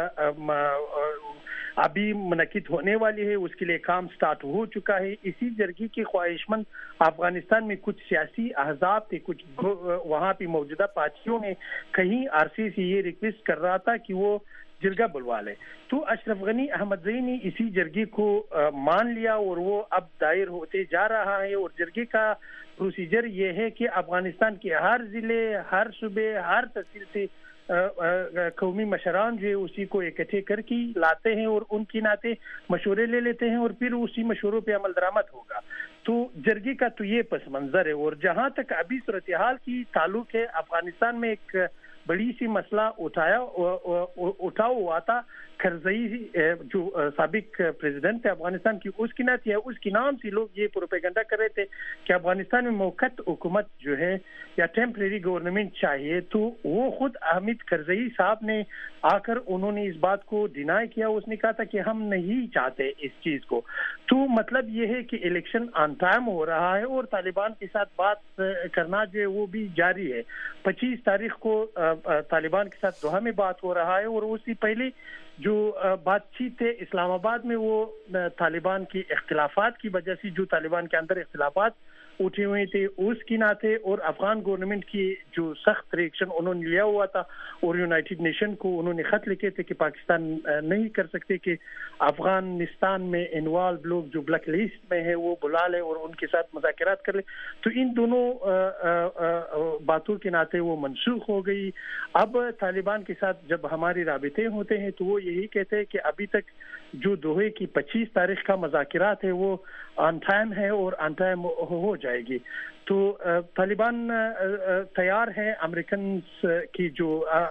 ابھی منعقد ہونے والی ہے. اس کے لیے کام سٹارٹ ہو چکا ہے. اسی جرگی کی خواہش مند افغانستان میں کچھ سیاسی احزاب تھے, کچھ وہاں پہ موجودہ پارٹیوں نے کہیں عرصے سے یہ ریکویسٹ کر رہا تھا کہ وہ جرگہ بلوا لے. تو اشرف غنی احمد زئی نے اسی جرگے کو مان لیا اور وہ اب دائر ہوتے جا رہا ہے. اور جرگے کا پروسیجر یہ ہے کہ افغانستان کے ہر ضلع, ہر صوبے, ہر تحصیل سے قومی مشران جو ہے اسی کو اکٹھے کر کے لاتے ہیں اور ان کی ناطے مشورے لے لیتے ہیں اور پھر اسی مشوروں پہ عمل درآمد ہوگا. تو جرگے کا تو یہ پس منظر ہے. اور جہاں تک ابھی صورتحال کی تعلق ہے, افغانستان میں ایک بڑی سی مسئلہ اٹھایا اٹھا ہوا تھا. کرزئی جو سابق پریزیڈنٹ ہے افغانستان کی, اس کی نات ہے, اس کے نام سے لوگ یہ پروپیگنڈا کر رہے تھے کہ افغانستان میں موقت حکومت جو ہے یا ٹیمپریری گورنمنٹ چاہیے. تو وہ خود حامد کرزئی صاحب نے آ کر انہوں نے اس بات کو ڈینائی کیا. اس نے کہا تھا کہ ہم نہیں چاہتے اس چیز کو. تو مطلب یہ ہے کہ الیکشن آن ٹائم ہو رہا ہے اور طالبان کے ساتھ بات کرنا جو ہے وہ بھی جاری ہے. پچیس تاریخ کو طالبان کے ساتھ دوحہ میں بات ہو رہا ہے. اور اس سے پہلے جو بات چیت ہے اسلام آباد میں, وہ طالبان کی اختلافات کی وجہ سے, جو طالبان کے اندر اختلافات اٹھے ہوئے تھے اس کی ناطے, اور افغان گورنمنٹ کی جو سخت ریئیکشن انہوں نے لیا ہوا تھا اور یونائٹڈ نیشن کو انہوں نے خط لکھے تھے کہ پاکستان نہیں کر سکتے کہ افغانستان میں انوالو لوگ جو بلیک لسٹ میں ہے وہ بلا لے اور ان کے ساتھ مذاکرات کر لے. تو ان دونوں باتوں کے ناطے وہ منسوخ ہو گئی. اب طالبان کے ساتھ جب ہمارے رابطے ہوتے ہیں تو وہ یہی کہتے ہیں کہ ابھی تک جو دوحے کی پچیس تاریخ کا مذاکرات ہے وہ آن ٹائم ہے اور آن ٹائم ہو جائے گی. تو طالبان تیار ہے. امریکن کی جو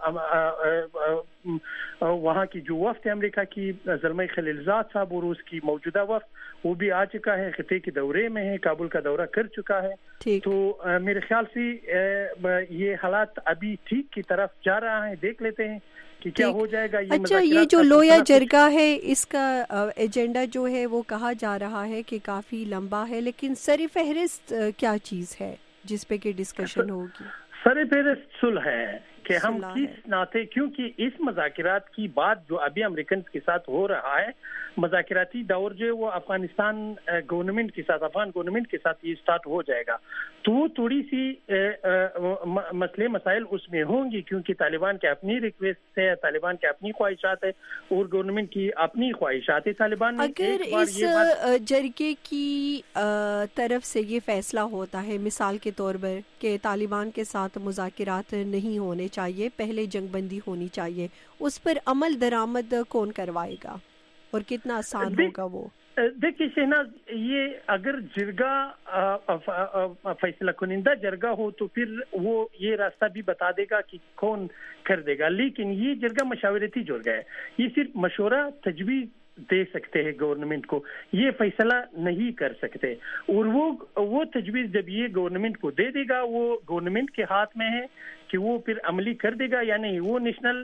وہاں کی جو وفد امریکہ کی زلمے خلیلزاد صاحب اور اس کی موجودہ وفد وہ بھی آ چکا ہے, خطے کے دورے میں ہے, کابل کا دورہ کر چکا ہے. تو میرے خیال سے یہ حالات ابھی ٹھیک کی طرف جا رہا ہے. دیکھ لیتے ہیں کہ کیا ہو جائے گا. یہ اچھا, یہ جو لویا جرگہ ہے اس کا ایجنڈا جو ہے وہ کہا جا رہا ہے کہ کافی لمبا ہے, لیکن سر فہرست کیا چیز ہے جس پہ کہ ڈسکشن ہوگی؟ سر فہرست صلح ہے کہ ہم کس ناطے, کیونکہ اس مذاکرات کی بات جو ابھی امریکن کے ساتھ ہو رہا ہے, مذاکراتی دور جو ہے وہ افغانستان گورنمنٹ کے ساتھ, افغان گورنمنٹ کے ساتھ یہ سٹارٹ ہو جائے گا. تو تھوڑی سی مسئلے مسائل اس میں ہوں گی کیونکہ طالبان کے اپنی ریکویسٹ ہے, طالبان کے اپنی خواہشات ہے اور گورنمنٹ کی اپنی خواہشات ہے. طالبان نے اگر اس جرگے کی طرف سے یہ فیصلہ ہوتا ہے مثال کے طور پر کہ طالبان کے ساتھ مذاکرات نہیں ہونے چاہیے, پہلے جنگ بندی ہونی چاہیے, اس پر عمل درآمد کون کروائے گا اور کتنا آسان ہوگا وہ؟ دیکھیے شہناز, یہ اگر جرگہ فیصلہ کنندہ جرگہ ہو تو پھر وہ یہ راستہ بھی بتا دے گا کہ کون کر دے گا. لیکن یہ جرگہ مشاورتی جرگہ ہے, یہ صرف مشورہ تجویز دے سکتے ہیں گورنمنٹ کو, یہ فیصلہ نہیں کر سکتے. اور وہ وہ تجویز جب یہ گورنمنٹ کو دے دے گا, وہ گورنمنٹ کے ہاتھ میں ہے کہ وہ پھر عملی کر دے گا یا نہیں. وہ نیشنل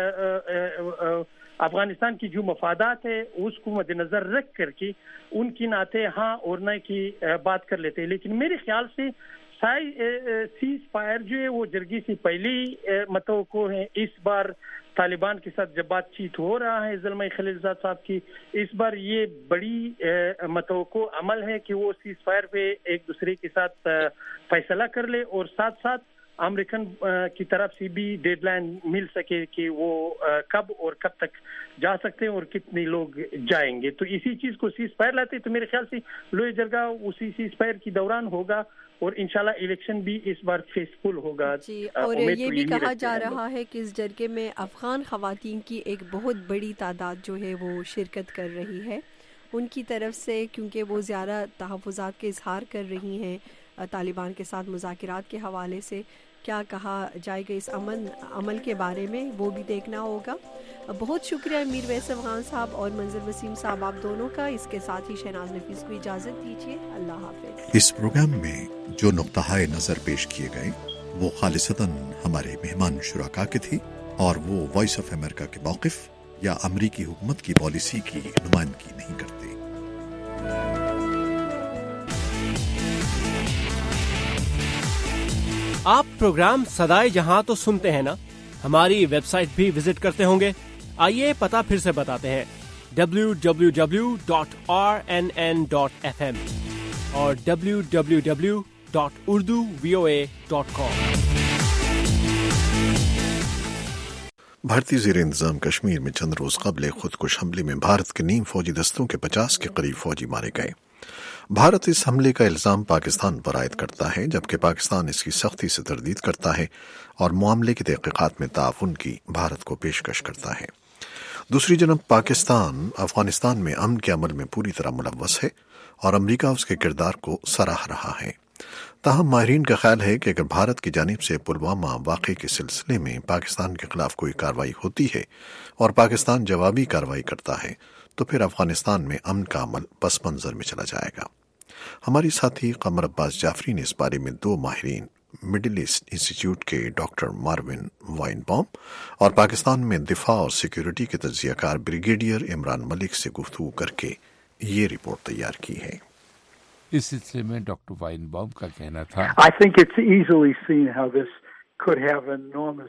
افغانستان کی جو مفادات ہے اس کو مد نظر رکھ کر کے ان کی ناطے ہاں اور نہ کی بات کر لیتے ہیں. لیکن میرے خیال سے سیز فائر جو ہے وہ جرگی سے پہلی متوقع ہے. اس بار طالبان کے ساتھ جب بات چیت ہو رہا ہے زلمے خلیلزاد صاحب کی, اس بار یہ بڑی متوقع عمل ہے کہ وہ سیز فائر پہ ایک دوسرے کے ساتھ فیصلہ کر لے اور ساتھ ساتھ امریکن کی طرف سے بھی ڈیڈ لائن مل سکے کہ وہ کب اور کب تک جا سکتے ہیں اور کتنے لوگ جائیں گے. تو اسی چیز کو سیز فائر لاتے تو میرے خیال سے لوئے جرگہ اسی سیز فائر کی دوران ہوگا اور انشاءاللہ الیکشن بھی اس بار فیسفل ہوگا. جی اور یہ بھی کہا جا رہا ہے کہ اس جرگے میں افغان خواتین کی ایک بہت بڑی تعداد جو ہے وہ شرکت کر رہی ہے ان کی طرف سے, کیونکہ وہ زیادہ تحفظات کے اظہار کر رہی ہیں طالبان کے ساتھ مذاکرات کے حوالے سے. کیا کہا جائے گا اس امن عمل کے بارے میں وہ بھی دیکھنا ہوگا. بہت شکریہ میر ویسم خان صاحب اور منظر وسیم صاحب آپ دونوں کا. اس کے ساتھ ہی شہناز نفیس کو اجازت دیجیے. اللہ حافظ. اس پروگرام میں جو نقطہ نظر پیش کیے گئے وہ خالصتاً ہمارے مہمان شرکا کے تھے اور وہ وائس آف امریکہ کے موقف یا امریکی حکومت کی پالیسی کی نمائندگی نہیں کرتے. آپ پروگرام صدائے جہاں تو سنتے ہیں نا, ہماری ویب سائٹ بھی وزٹ کرتے ہوں گے. آئیے پتہ پھر سے بتاتے ہیں W W W dot R N N dot F M اور W W W dot Urdu V O A dot com. بھارتی زیر انتظام کشمیر میں چند روز قبل خودکش حملے میں بھارت کے نیم فوجی دستوں کے پچاس کے قریب فوجی مارے گئے. بھارت اس حملے کا الزام پاکستان پر عائد کرتا ہے جبکہ پاکستان اس کی سختی سے تردید کرتا ہے اور معاملے کی تحقیقات میں تعاون کی بھارت کو پیشکش کرتا ہے. دوسری جانب پاکستان افغانستان میں امن کے عمل میں پوری طرح ملوث ہے اور امریکہ اس کے کردار کو سراہ رہا ہے. تاہم ماہرین کا خیال ہے کہ اگر بھارت کی جانب سے پلوامہ واقعے کے سلسلے میں پاکستان کے خلاف کوئی کارروائی ہوتی ہے اور پاکستان جوابی کارروائی کرتا ہے تو پھر افغانستان میں امن کا عمل پس منظر میں چلا جائے گا. ہماری ساتھی قمر عباس جعفری نے اس بارے میں دو ماہرین مڈل ایسٹ انسٹیٹیوٹ کے ڈاکٹر ماروین وائن بام اور پاکستان میں دفاع اور سیکیورٹی کے تجزیہ کار بریگیڈیئر عمران ملک سے گفتگو کر کے یہ رپورٹ تیار کی ہے. اس سلسلے میں ڈاکٹر وائن بام کا کہنا تھا I think it's easily seen how this could have enormous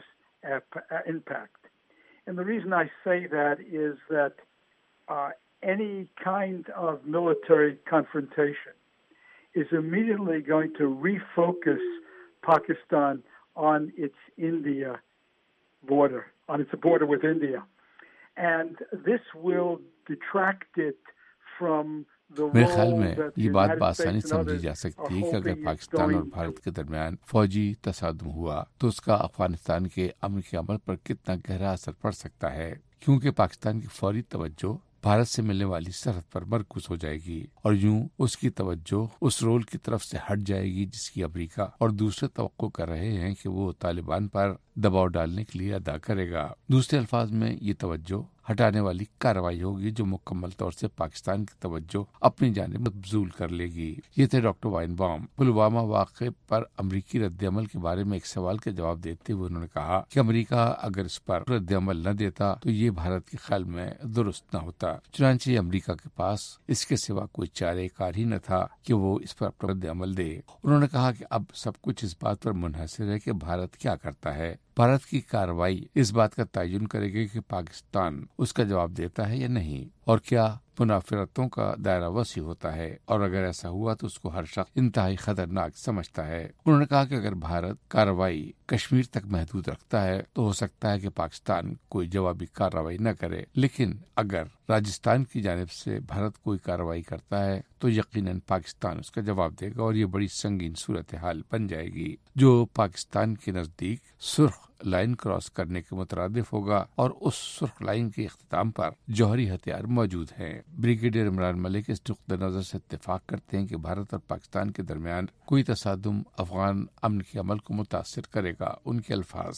impact. And the reason I say that is that uh, any kind of military confrontation is immediately going to refocus Pakistan on its India border, on its border with India. And this will detract it from میرے خیال میں یہ بات بآسانی سمجھی جا سکتی ہے کہ اگر پاکستان اور بھارت کے درمیان فوجی تصادم ہوا تو اس کا افغانستان کے امن کے عمل پر کتنا گہرا اثر پڑ سکتا ہے, کیونکہ پاکستان کی فوری توجہ بھارت سے ملنے والی سرحد پر مرکوز ہو جائے گی اور یوں اس کی توجہ اس رول کی طرف سے ہٹ جائے گی جس کی امریکہ اور دوسرے توقع کر رہے ہیں کہ وہ طالبان پر دباؤ ڈالنے کے لیے ادا کرے گا. دوسرے الفاظ میں یہ توجہ ہٹانے والی کارروائی ہوگی جو مکمل طور سے پاکستان کی توجہ اپنی جانب مبذول کر لے گی. یہ تھے ڈاکٹر وائن بام. پلوامہ واقعے پر امریکی رد عمل کے بارے میں ایک سوال کا جواب دیتے ہوئے انہوں نے کہا کہ امریکہ اگر اس پر رد عمل نہ دیتا تو یہ بھارت کے خیال میں درست نہ ہوتا. چنانچہ امریکہ کے پاس اس کے سوا کوئی چارہ کار ہی نہ تھا کہ وہ اس پر رد عمل دے. انہوں نے کہا کہ اب سب کچھ اس بات پر منحصر ہے کہ بھارت کیا کرتا ہے. بھارت کی کارروائی اس بات کا تعین کرے گی کہ پاکستان اس کا جواب دیتا ہے یا نہیں اور کیا منافرتوں کا دائرہ وسیع ہوتا ہے, اور اگر ایسا ہوا تو اس کو ہر شخص انتہائی خطرناک سمجھتا ہے. انہوں نے کہا کہ اگر بھارت کارروائی کشمیر تک محدود رکھتا ہے تو ہو سکتا ہے کہ پاکستان کوئی جوابی کارروائی نہ کرے, لیکن اگر راجستھان کی جانب سے بھارت کوئی کارروائی کرتا ہے تو یقیناً پاکستان اس کا جواب دے گا اور یہ بڑی سنگین صورتحال بن جائے گی جو پاکستان کے نزدیک سرخ لائن کراس کرنے کے مترادف ہوگا, اور اس سرخ لائن کے اختتام پر جوہری ہتھیار موجود ہیں. بریگیڈیئر عمران ملک اس نقطۂ نظر سے اتفاق کرتے ہیں کہ بھارت اور پاکستان کے درمیان کوئی تصادم افغان امن کے عمل کو متاثر کرے گا. ان کے الفاظ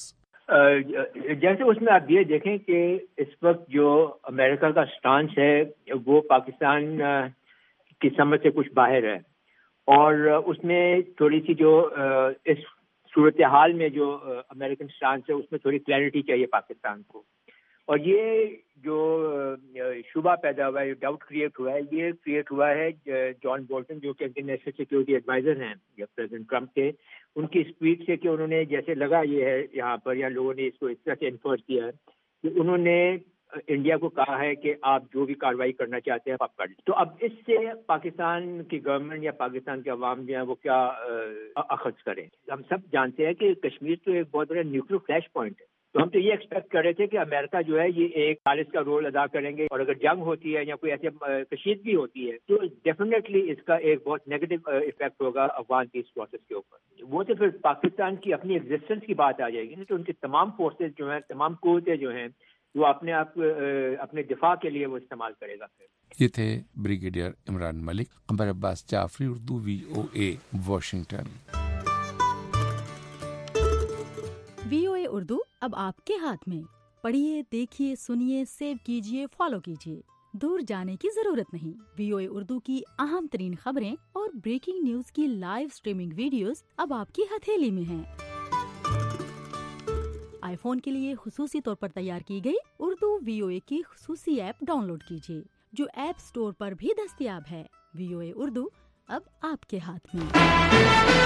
جیسے اس میں آپ یہ دیکھیں کہ اس وقت جو امریکہ کا سٹانس ہے وہ پاکستان کی سمجھ سے کچھ باہر ہے, اور اس میں تھوڑی سی جو اس صورتحال میں جو امریکن سٹانس ہے اس میں تھوڑی کلیئرٹی چاہیے پاکستان کو. اور یہ جو شبہ پیدا ہوا ہے, ڈاؤٹ کریٹ ہوا ہے, یہ کریٹ ہوا ہے جان بولٹن جو کہ نیشنل سیکورٹی ایڈوائزر ہیں یا پریزیڈنٹ ٹرمپ کے, ان کی اسپیچ سے کہ انہوں نے جیسے لگا یہ ہے یہاں پر یا لوگوں نے اس کو اس طرح سے انفورس کیا ہے کہ انہوں نے انڈیا کو کہا ہے کہ آپ جو بھی کارروائی کرنا چاہتے ہیں آپ کر لیں. تو اب اس سے پاکستان کی گورنمنٹ یا پاکستان کے عوام جو ہیں وہ کیا اخذ کریں؟ ہم سب جانتے ہیں کہ کشمیر تو ایک بہت بڑا نیوکلیر فلیش پوائنٹ ہے. تو ہم تو یہ ایکسپیکٹ کر رہے تھے کہ امریکہ جو ہے یہ ایک خالص کا رول ادا کریں گے، اور اگر جنگ ہوتی ہے یا کوئی ایسے کشیدگی ہوتی ہے تو ڈیفینیٹلی اس کا ایک بہت نیگیٹو افیکٹ ہوگا افغان پیس پروسیس کے اوپر. وہ تو پھر پاکستان کی اپنی ایگزسٹنس کی بات آ جائے گی نا. تو ان کی تمام فورسز جو ہیں، تمام قوتیں جو ہیں، وہ اپنے آپ اپنے دفاع کے لیے وہ استعمال کرے گا. پھر یہ تھے brigadier Imran Malik. Qamar Abbas Jafri, Urdu, V O A, Washington. V O A Urdu اب آپ کے ہاتھ میں. پڑھیے، دیکھیے، سنیے، سیو کیجیے، فالو کیجیے. دور جانے کی ضرورت نہیں. وی او اے اردو کی اہم ترین خبریں اور بریکنگ نیوز کی لائیو سٹریمنگ ویڈیوز اب آپ کی ہتھیلی میں ہیں. آئی فون کے لیے خصوصی طور پر تیار کی گئی اردو وی او اے کی خصوصی ایپ ڈاؤن لوڈ کیجیے، جو ایپ سٹور پر بھی دستیاب ہے. وی او اے اردو اب آپ کے ہاتھ میں.